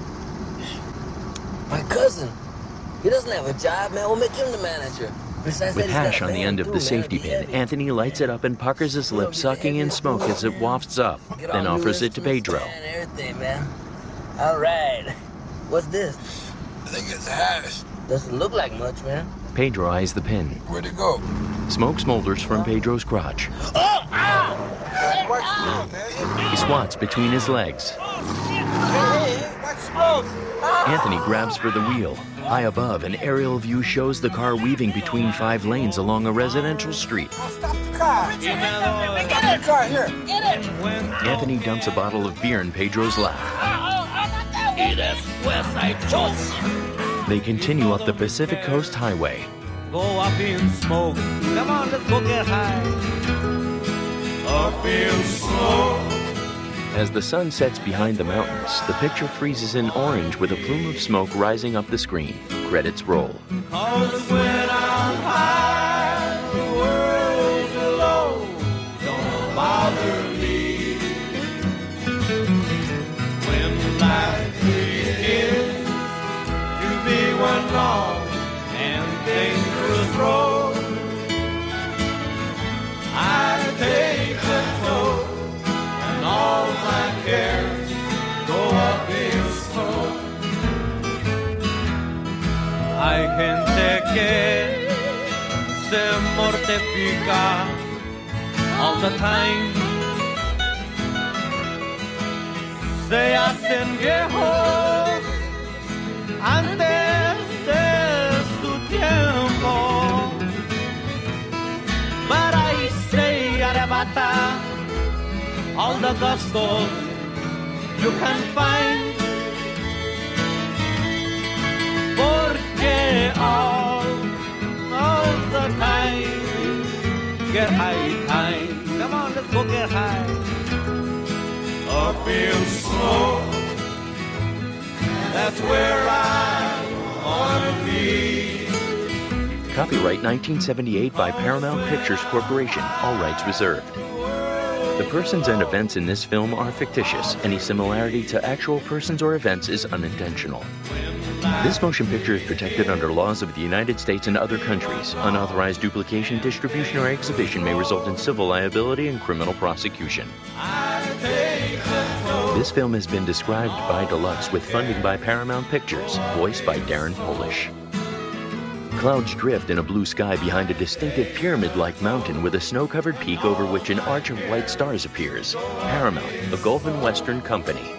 My cousin. He doesn't have a job, man. We'll make him the manager. Besides With that, hash on the end of too, the man. safety pin, Anthony lights it up and puckers his lips, sucking in smoke as it wafts up, then offers it to Pedro. Man, everything, man. All right. What's this? I think it's hash. Doesn't look like much, man. Pedro eyes the pin. Where'd it go? Smoke smolders from Pedro's crotch. Oh! Ow! Watch out, man. He squats between his legs. Hey, watch smoke. Anthony grabs for the wheel. High above, an aerial view shows the car weaving between five lanes along a residential street. Stop the car. Get in the car, here. Get it. Anthony dumps a bottle of beer in Pedro's lap. They continue up the Pacific Coast Highway. Go up in smoke. Come on, let's go get high. Up in smoke. As the sun sets behind the mountains, the picture freezes in orange with a plume of smoke rising up the screen. Credits roll. Cause when I'm high, the world's alone. Don't bother me. When life begins to be one long and dangerous road, I take control. All my cares go up in smoke. I can take it, se mortifica all the time. se hacen viejos antes de su tiempo. But I say arrebata all the gustos you can find, porque all, all the time, get high time. Come on, let's go get high. Up in smoke, that's where I wanna be. Copyright nineteen seventy-eight by Paramount Pictures Corporation, all rights reserved. The persons and events in this film are fictitious. Any similarity to actual persons or events is unintentional. This motion picture is protected under laws of the United States and other countries. Unauthorized duplication, distribution, or exhibition may result in civil liability and criminal prosecution. This film has been described by Deluxe with funding by Paramount Pictures, voiced by Darren Polish. Clouds drift in a blue sky behind a distinctive pyramid-like mountain with a snow-covered peak over which an arch of white stars appears. Paramount, a Gulf and Western company.